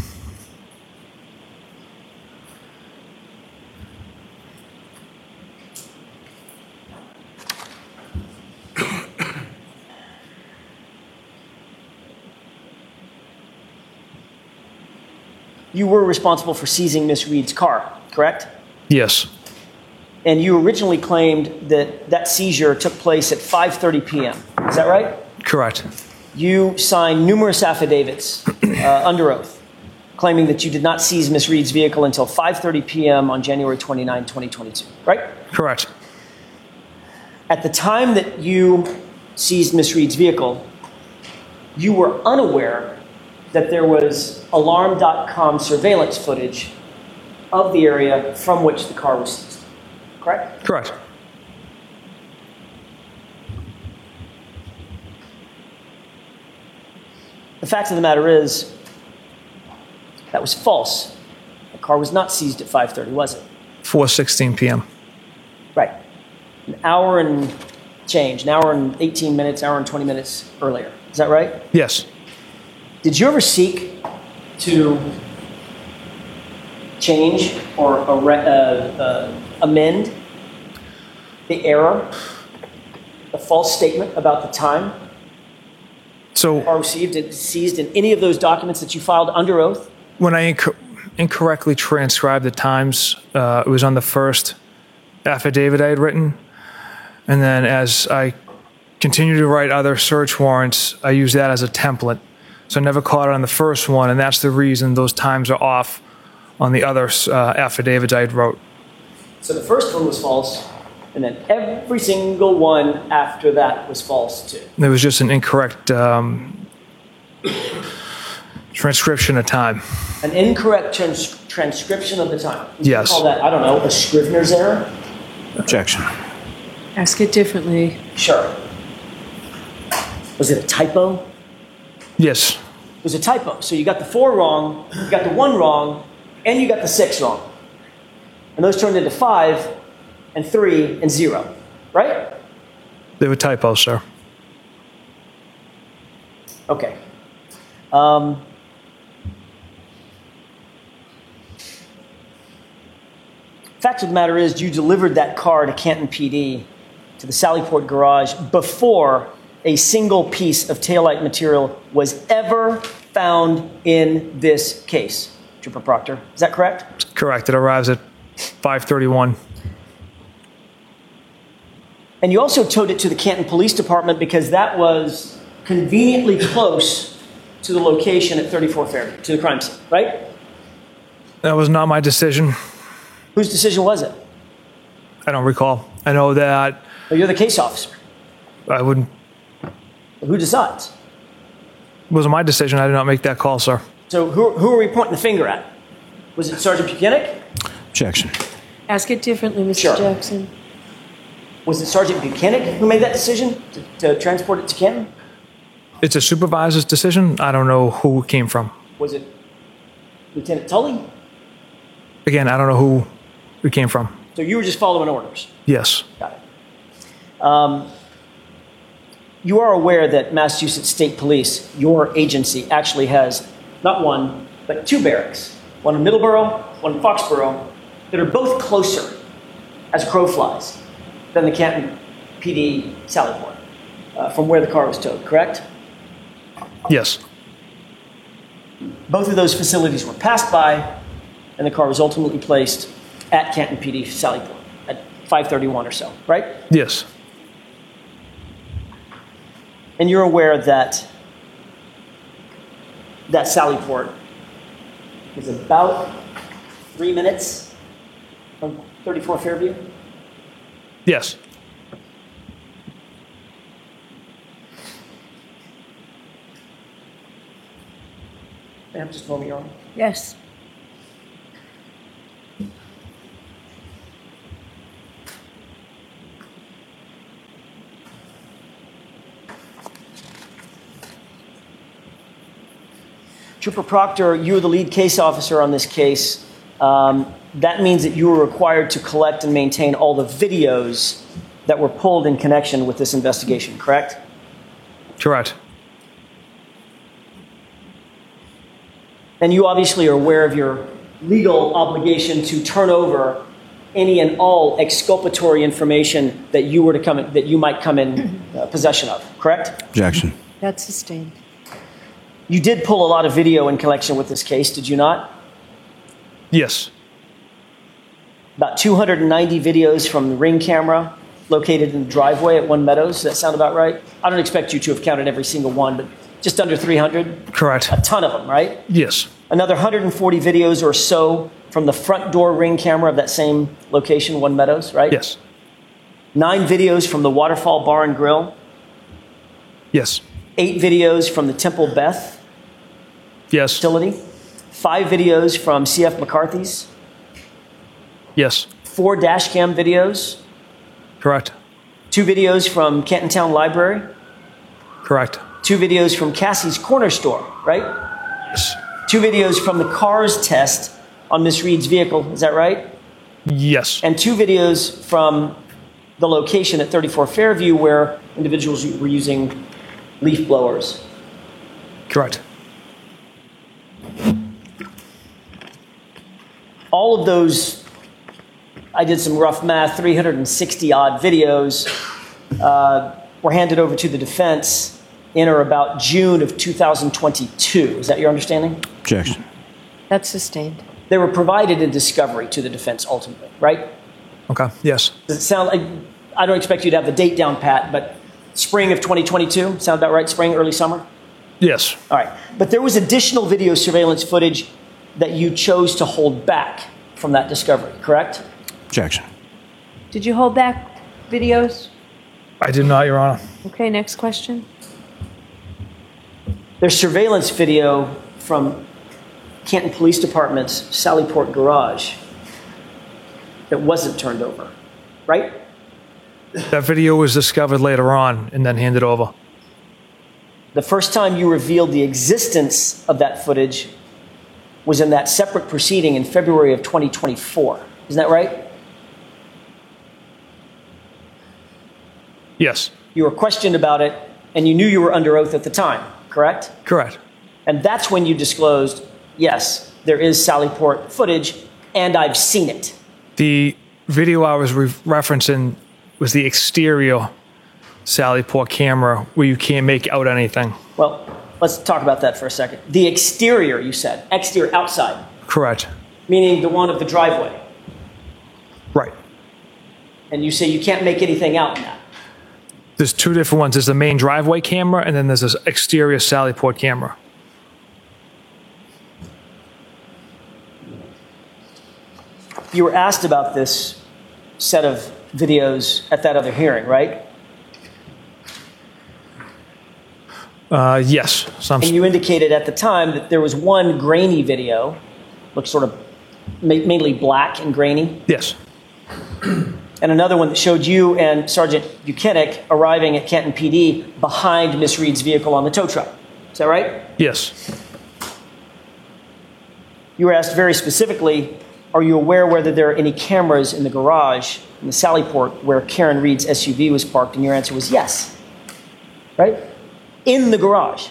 You were responsible for seizing Miss Reed's car, correct? Yes. And you originally claimed that that seizure took place at five thirty p.m. Is that right? Correct. You signed numerous affidavits uh, under oath, claiming that you did not seize Miss Reed's vehicle until five thirty p.m. on January twenty-ninth, twenty twenty-two, right? Correct. At the time that you seized Miss Reed's vehicle, you were unaware that there was alarm dot com surveillance footage of the area from which the car was seized, correct? Correct. The fact of the matter is, that was false. The car was not seized at five thirty, was it? four sixteen p.m. Right. An hour and change, an hour and eighteen minutes, hour and twenty minutes earlier. Is that right? Yes. Did you ever seek to change or uh, uh, amend the error, the false statement about the time So or received and seized in any of those documents that you filed under oath? when I inc- incorrectly transcribed the times, uh, it was on the first affidavit I had written. And then as I continued to write other search warrants, I used that as a template. So I never caught it on the first one, and that's the reason those times are off on the other uh, affidavits I had wrote. So the first one was false, and then every single one after that was false too. There was just an incorrect um, transcription of time. An incorrect trans- transcription of the time. You Yes. call that, I don't know, a Scrivener's error? Objection. Ask it differently. Sure. Was it a typo? Yes. It was a typo. So you got the four wrong, you got the one wrong, and you got the six wrong. And those turned into five and three and zero, right? They were typos, sir. Okay. Um, fact of the matter is, you delivered that car to Canton P D, to the Sallyport garage, before a single piece of taillight material was ever found in this case. Trooper Proctor, is that correct? Correct. It arrives at five thirty-one. And you also towed it to the Canton Police Department because that was conveniently close to the location at thirty-four Fairview, to the crime scene, right? That was not my decision. Whose decision was it? I don't recall. I know that Well, you're the case officer. I wouldn't. Who decides? It wasn't my decision. I did not make that call, sir. So who, who are we pointing the finger at? Was it Sergeant Buchanan? Objection. Ask it differently, Mister Sure. Jackson. Was it Sergeant Buchanan who made that decision to, to transport it to Canton? It's a supervisor's decision. I don't know who it came from. Was it Lieutenant Tully? Again, I don't know who it came from. So you were just following orders. Yes. Got it. Um, you are aware that Massachusetts State Police, your agency, actually has not one, but two barracks. One in Middleborough, one in Foxborough, that are both closer, as crow flies, than the Canton P D Sallyport, uh, from where the car was towed, correct? Yes. Both of those facilities were passed by, and the car was ultimately placed at Canton P D Sallyport at five thirty-one or so, right? Yes. And you're aware that that Sallyport is about three minutes from thirty-four Fairview? Yes. Ma'am, just a moment, Your Honor. Yes. Trooper Proctor, you're the lead case officer on this case. Um, that means that you were required to collect and maintain all the videos that were pulled in connection with this investigation, correct? Correct. And you obviously are aware of your legal obligation to turn over any and all exculpatory information that you were to come in, that you might come in uh, possession of, correct? Objection. That's sustained. You did pull a lot of video in connection with this case, did you not? Yes. About two hundred ninety videos from the Ring camera located in the driveway at One Meadows. Does that sound about right? I don't expect you to have counted every single one, but just under three hundred? Correct. A ton of them, right? Yes. Another one hundred forty videos or so from the front door Ring camera of that same location, One Meadows, right? Yes. Nine videos from the Waterfall Bar and Grill. Yes. Eight videos from the Temple Beth Yes. facility. Five videos from C F McCarthy's. Yes. Four dash cam videos. Correct. Two videos from Canton Town Library. Correct. Two videos from Cassie's Corner Store, right? Yes. Two videos from the cars test on Miss Reed's vehicle, is that right? Yes. And two videos from the location at thirty-four Fairview where individuals were using leaf blowers. Correct. All of those, I did some rough math, three hundred sixty odd videos uh, were handed over to the defense in or about June of two thousand twenty-two. Is that your understanding? Objection. That's sustained. They were provided in discovery to the defense ultimately, right? Okay. Yes. Does it sound like, I don't expect you to have the date down pat, but spring of twenty twenty-two, sound about right? Spring, early summer? Yes. All right. But there was additional video surveillance footage that you chose to hold back from that discovery, correct? Objection. Did you hold back videos? I did not, Your Honor. Okay, next question. There's surveillance video from Canton Police Department's Sallyport garage that wasn't turned over, right? That video was discovered later on and then handed over. The first time you revealed the existence of that footage was in that separate proceeding in February of twenty twenty-four. Isn't that right? Yes. You were questioned about it, and you knew you were under oath at the time, correct? Correct. And that's when you disclosed, yes, there is Sallyport footage, and I've seen it. The video I was re- referencing was the exterior Sallyport camera where you can't make out anything. Well, let's talk about that for a second. The exterior, you said, exterior, outside, Correct. meaning the one of the driveway. Right. And you say you can't make anything out in that. There's two different ones. There's the main driveway camera, and then there's this exterior Sallyport camera. You were asked about this set of videos at that other hearing, right? Uh, yes. Some, And you indicated at the time that there was one grainy video, looked sort of ma- mainly black and grainy, yes. and another one that showed you and Sergeant Buchanan arriving at Canton P D behind Miss Reed's vehicle on the tow truck. Is that right? Yes. You were asked very specifically, are you aware whether there are any cameras in the garage in the Sallyport where Karen Reed's S U V was parked? And your answer was yes. Right? In the garage.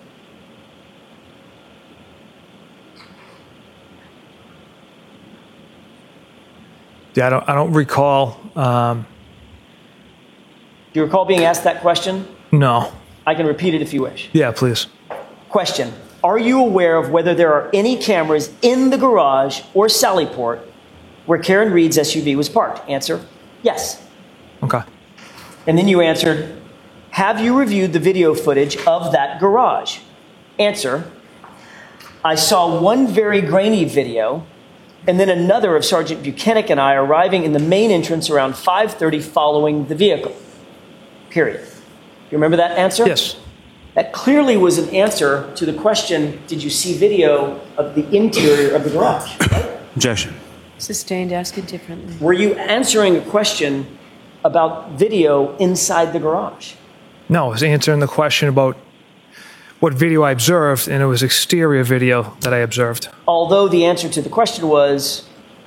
Yeah, I don't, I don't recall. Um, Do you recall being asked that question? no. I can repeat it if you wish. Yeah, please. Question. are you aware of whether there are any cameras in the garage or Sallyport where Karen Reed's S U V was parked? Answer, yes. Okay. And then you answered, have you reviewed the video footage of that garage? Answer, I saw one very grainy video and then another of Sergeant Buchanan and I arriving in the main entrance around five thirty following the vehicle. Period. You remember that answer? Yes. That clearly was an answer to the question, did you see video of the interior of the garage? Right? Objection. Sustained. Ask it differently. Were you answering a question about video inside the garage? No, I was answering the question about what video I observed, and it was exterior video that I observed. Although the answer to the question was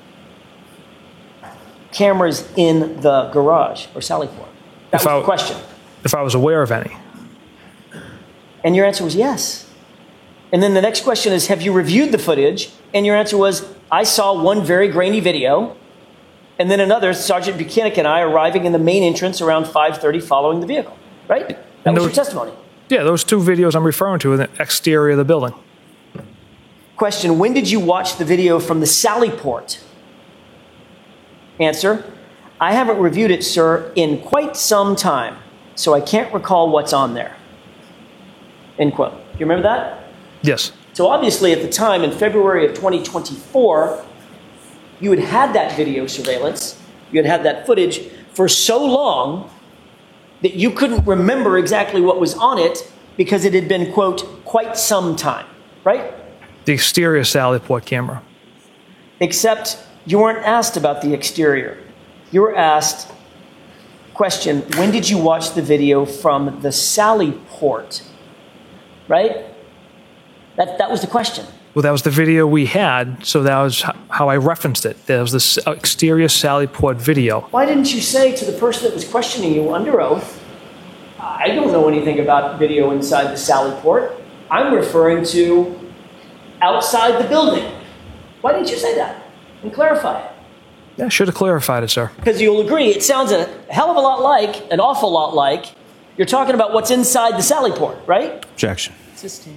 cameras in the garage or Sallyport. That If was I- the question. If I was aware of any. And your answer was yes. And then the next question is, have you reviewed the footage? And your answer was, I saw one very grainy video, and then another, Sergeant Buchanan and I arriving in the main entrance around five thirty following the vehicle. Right? That And was those- your testimony. Yeah, those two videos I'm referring to in the exterior of the building. Question, when did you watch the video from the Sallyport? Answer, I haven't reviewed it, sir, in quite some time, so I can't recall what's on there. End quote. Do you remember that? Yes. So obviously at the time, in February of twenty twenty-four, you had had that video surveillance, you had had that footage for so long that you couldn't remember exactly what was on it because it had been, quote, quite some time, right? The exterior Sallyport camera. Except you weren't asked about the exterior. You were asked, question, when did you watch the video from the Sallyport? Right? That, that was the question. Well, that was the video we had, so that was h- how I referenced it. That was the s- exterior Sallyport video. Why didn't you say to the person that was questioning you under oath, I don't know anything about video inside the Sallyport. I'm referring to outside the building. Why didn't you say that and clarify it? Yeah, I should have clarified it, sir. Because you'll agree, it sounds a hell of a lot like, an awful lot like, you're talking about what's inside the Sallyport, right? Objection. Sustained.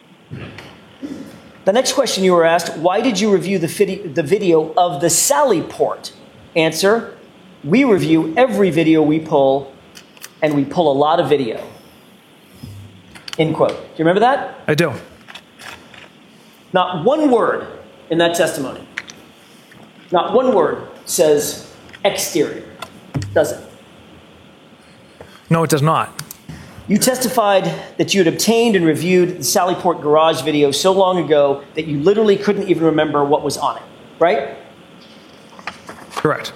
The next question you were asked, why did you review the, vid- the video of the Sallyport? Answer, we review every video we pull, and we pull a lot of video. End quote. Do you remember that? I do. Not one word in that testimony, not one word says exterior, does it? No, it does not. You testified that you had obtained and reviewed the Sallyport garage video so long ago that you literally couldn't even remember what was on it, right? Correct.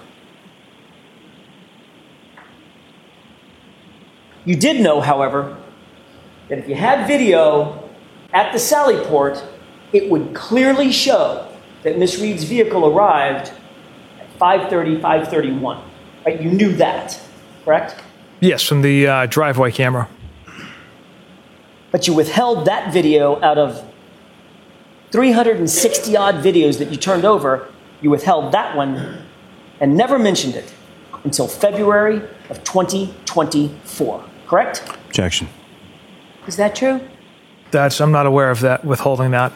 You did know, however, that if you had video at the Sallyport, it would clearly show that Miss Reed's vehicle arrived at five thirty, five thirty-one. Right? You knew that, correct? Yes, from the uh, driveway camera. But you withheld that video out of three hundred sixty odd videos that you turned over. You withheld that one and never mentioned it until February of twenty twenty-four, correct? Objection. Is that true? That's I'm not aware of that, withholding that.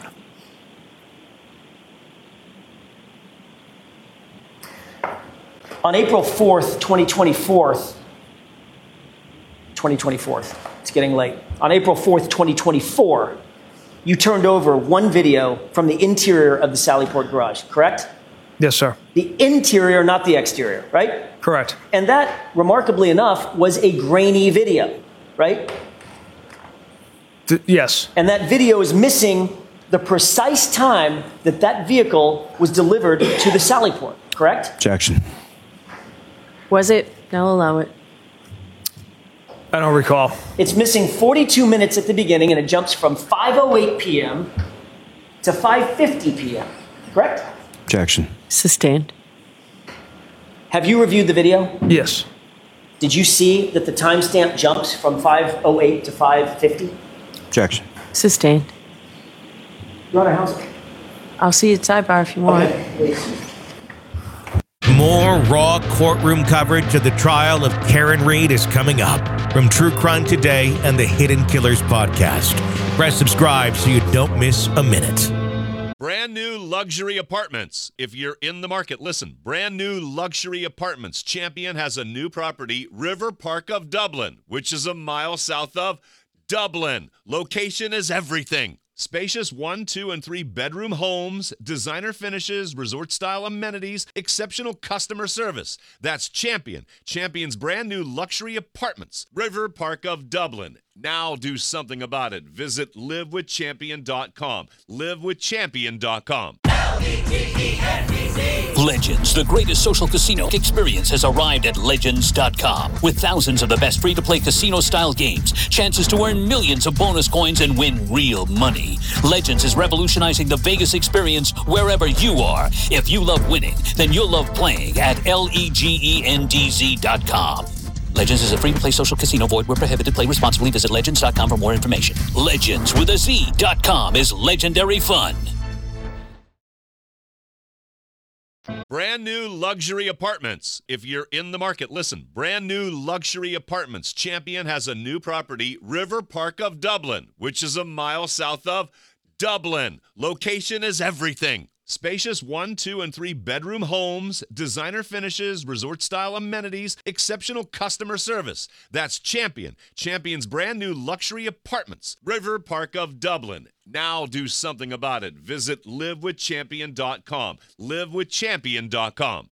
On April fourth, twenty twenty-four, twenty twenty-four, it's getting late. On April fourth, twenty twenty-four, you turned over one video from the interior of the Sallyport garage, correct? Yes, sir. The interior, not the exterior, right? Correct. And that, remarkably enough, was a grainy video, right? Th- yes. And that video is missing the precise time that that vehicle was delivered to the Sallyport, correct? Objection. Was it? I'll allow it. I don't recall. It's missing forty-two minutes at the beginning, and it jumps from five oh eight p.m. to five fifty p.m., correct? Objection. Sustained. Have you reviewed the video? Yes. Did you see that the timestamp jumps from five oh eight to five fifty? Objection. Sustained. Your Honor, how's it? I'll see you at sidebar if you want. Okay, please. More raw courtroom coverage of the trial of Karen Reed is coming up from True Crime Today and the Hidden Killers podcast. Press subscribe so you don't miss a minute. Brand new luxury apartments. If you're in the market, listen. Brand new luxury apartments. Champion has a new property, River Park of Dublin, which is a mile south of Dublin. Location is everything. Spacious one, two, and three bedroom homes, designer finishes, resort-style amenities, exceptional customer service. That's Champion. Champion's brand new luxury apartments, River Park of Dublin. Now do something about it. Visit live with champion dot com. live with champion dot com. Legends, the greatest social casino experience, has arrived at Legends dot com. With thousands of the best free-to-play casino-style games, chances to earn millions of bonus coins and win real money. Legends is revolutionizing the Vegas experience wherever you are. If you love winning, then you'll love playing at legends dot com. Legends is a free-to-play social casino. Void where prohibited. Play responsibly. Visit legends dot com for more information. Legends with a Z dot com is legendary fun. Brand new luxury apartments. If you're in the market, listen. Brand new luxury apartments. Champion has a new property, River Park of Dublin, which is a mile south of Dublin. Location is everything. Spacious one, two, and three bedroom homes, designer finishes, resort-style amenities, exceptional customer service. That's Champion. Champion's brand new luxury apartments, River Park of Dublin. Now do something about it. Visit live with champion dot com. live with champion dot com.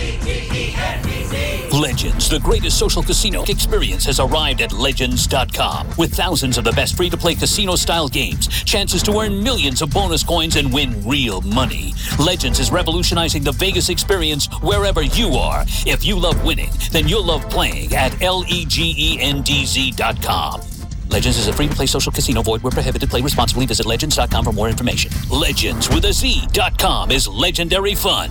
Legends, the greatest social casino experience, has arrived at Legends dot com. With thousands of the best free-to-play casino-style games, chances to earn millions of bonus coins and win real money. Legends is revolutionizing the Vegas experience wherever you are. If you love winning, then you'll love playing at legends dot com. Legends is a free-to-play social casino. Void where prohibited. Play responsibly. Visit legends dot com for more information. Legends with a Z dot com is legendary fun.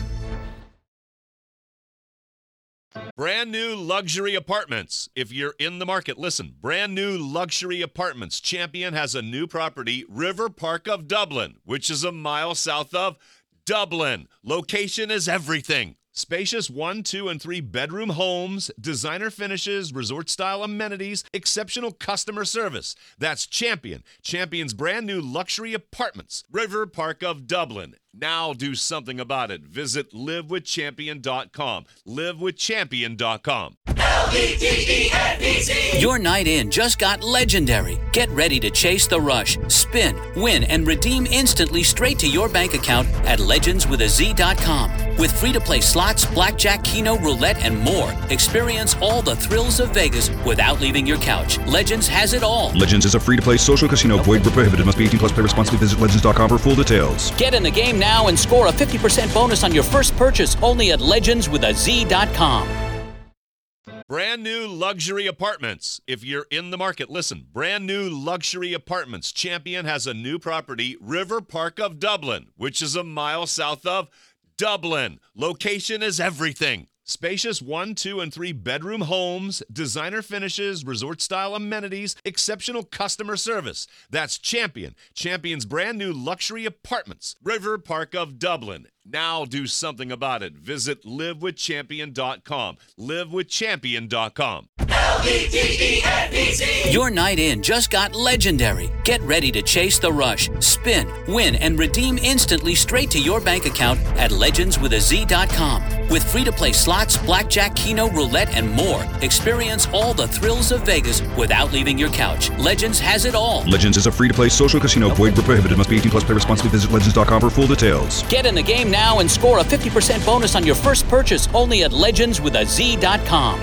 Brand new luxury apartments. If you're in the market, listen. Brand new luxury apartments. Champion has a new property, River Park of Dublin, which is a mile south of Dublin. Location is everything. Spacious one, two, and three bedroom homes, designer finishes, resort-style amenities, exceptional customer service. That's Champion. Champion's brand new luxury apartments, River Park of Dublin. Now do something about it. Visit live with champion dot com. live with champion dot com. L E D E N D Z. Your night in just got legendary. Get ready to chase the rush, spin, win, and redeem instantly straight to your bank account at legends with a Z dot com. With free-to-play slots, blackjack, keno, roulette, and more, experience all the thrills of Vegas without leaving your couch. Legends has it all. Legends is a free-to-play social casino. Void where prohibited. Must be eighteen plus. Play responsibly. Visit legends dot com for full details. Get in the game now and score a fifty percent bonus on your first purchase only at legends with a Z dot com. Brand new luxury apartments. If you're in the market, listen. Brand new luxury apartments. Champion has a new property, River Park of Dublin, which is a mile south of Dublin. Location is everything. Spacious one, two, and three bedroom homes, designer finishes, resort-style amenities, exceptional customer service. That's Champion. Champion's brand new luxury apartments, River Park of Dublin. Now do something about it. Visit live with champion dot com. live with champion dot com. L E D E N D Z. Your night in just got legendary. Get ready to chase the rush, spin, win, and redeem instantly straight to your bank account at legends with a Z dot com. With free-to-play slots, blackjack, keno, roulette, and more, experience all the thrills of Vegas without leaving your couch. Legends has it all. Legends is a free-to-play social casino. Void where prohibited. Must be eighteen plus. Play responsibly. Visit legends dot com for full details. Get in the game now and score a fifty percent bonus on your first purchase only at legends with a Z dot com.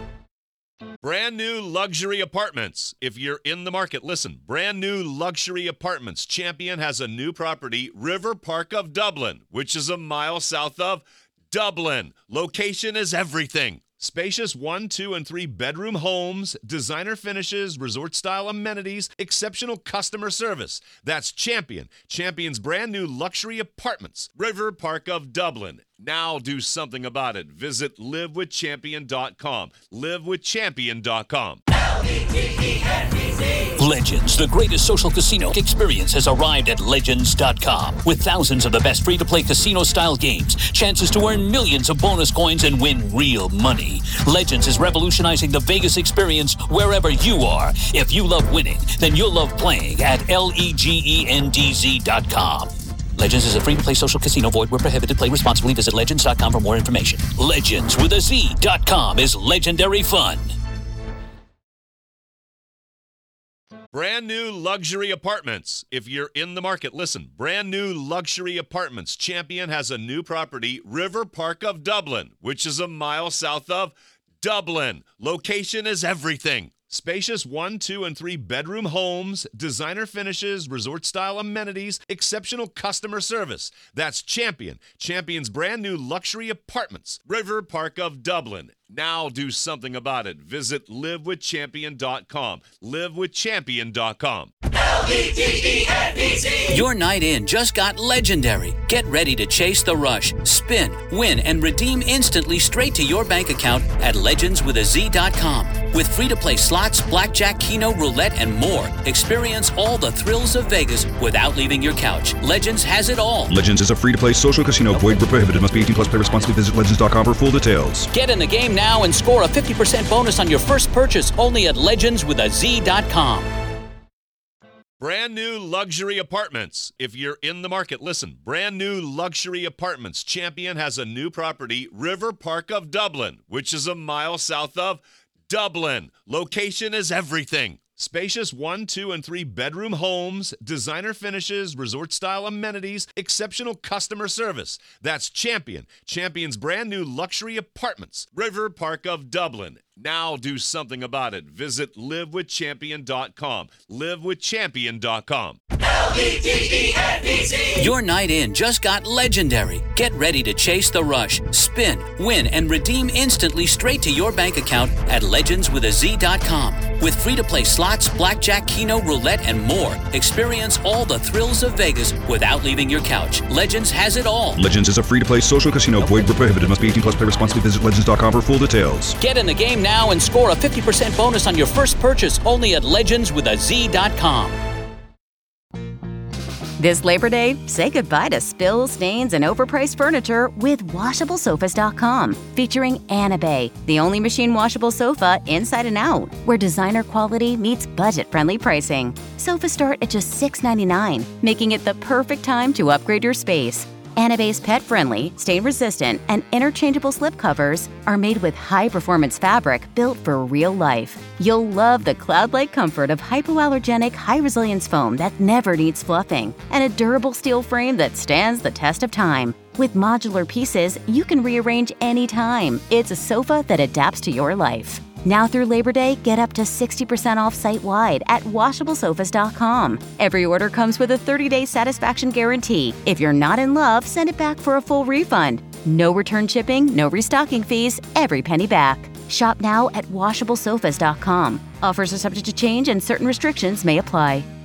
Brand new luxury apartments. If you're in the market, listen. Brand new luxury apartments. Champion has a new property, River Park of Dublin, which is a mile south of Dublin. Location is everything. Spacious one, two, and three bedroom homes, designer finishes, resort-style amenities, exceptional customer service. That's Champion. Champion's brand new luxury apartments, River Park of Dublin. Now do something about it. Visit live with champion dot com. live with champion dot com. Legends, the greatest social casino experience, has arrived at Legends dot com. With thousands of the best free-to-play casino-style games, chances to earn millions of bonus coins and win real money. Legends is revolutionizing the Vegas experience wherever you are. If you love winning, then you'll love playing at legends dot com. Legends is a free-to-play social casino. Void where prohibited. Play responsibly. Visit legends dot com for more information. Legends with a Z dot com is legendary fun. Brand new luxury apartments. If you're in the market, listen. Brand new luxury apartments. Champion has a new property, River Park of Dublin, which is a mile south of Dublin. Location is everything. Spacious one, two, and three bedroom homes, designer finishes, resort-style amenities, exceptional customer service. That's Champion. Champion's brand new luxury apartments, River Park of Dublin. Now do something about it. Visit live with champion dot com. live with champion dot com. L E G E N B C. Your night in just got legendary. Get ready to chase the rush, spin, win, and redeem instantly straight to your bank account at legends with a Z dot com. With free-to-play slots, blackjack, keno, roulette, and more, experience all the thrills of Vegas without leaving your couch. Legends has it all. Legends is a free-to-play social casino. Void where prohibited. Must be eighteen plus. Play responsibly. Visit legends dot com for full details. Get in the game now and score a fifty percent bonus on your first purchase only at legends with a Z dot com. Brand new luxury apartments. If you're in the market, listen. Brand new luxury apartments. Champion has a new property, River Park of Dublin, which is a mile south of Dublin. Location is everything. Spacious one, two, and three bedroom homes, designer finishes, resort-style amenities, exceptional customer service. That's Champion. Champion's brand new luxury apartments, River Park of Dublin. Now do something about it. Visit live with champion dot com. live with champion dot com. L E G E N B C. Your night in just got legendary. Get ready to chase the rush, spin, win, and redeem instantly straight to your bank account at legends with a Z dot com. With free-to-play slots, blackjack, keno, roulette, and more, experience all the thrills of Vegas without leaving your couch. Legends has it all. Legends is a free-to-play social casino. Void where prohibited. Must be eighteen plus. Play responsibly. Visit legends dot com for full details. Get in the game now and score a fifty percent bonus on your first purchase only at legends with a Z dot com. This Labor Day, say goodbye to spills, stains, and overpriced furniture with washable sofas dot com, featuring Anabay, the only machine washable sofa inside and out, where designer quality meets budget-friendly pricing. Sofas start at just six ninety-nine, making it the perfect time to upgrade your space. Anabay's pet-friendly, stain-resistant, and interchangeable slip covers are made with high-performance fabric built for real life. You'll love the cloud-like comfort of hypoallergenic, high-resilience foam that never needs fluffing, and a durable steel frame that stands the test of time. With modular pieces, you can rearrange anytime. It's a sofa that adapts to your life. Now through Labor Day, get up to sixty percent off site-wide at washable sofas dot com. Every order comes with a thirty-day satisfaction guarantee. If you're not in love, send it back for a full refund. No return shipping, no restocking fees, every penny back. Shop now at washable sofas dot com. Offers are subject to change and certain restrictions may apply.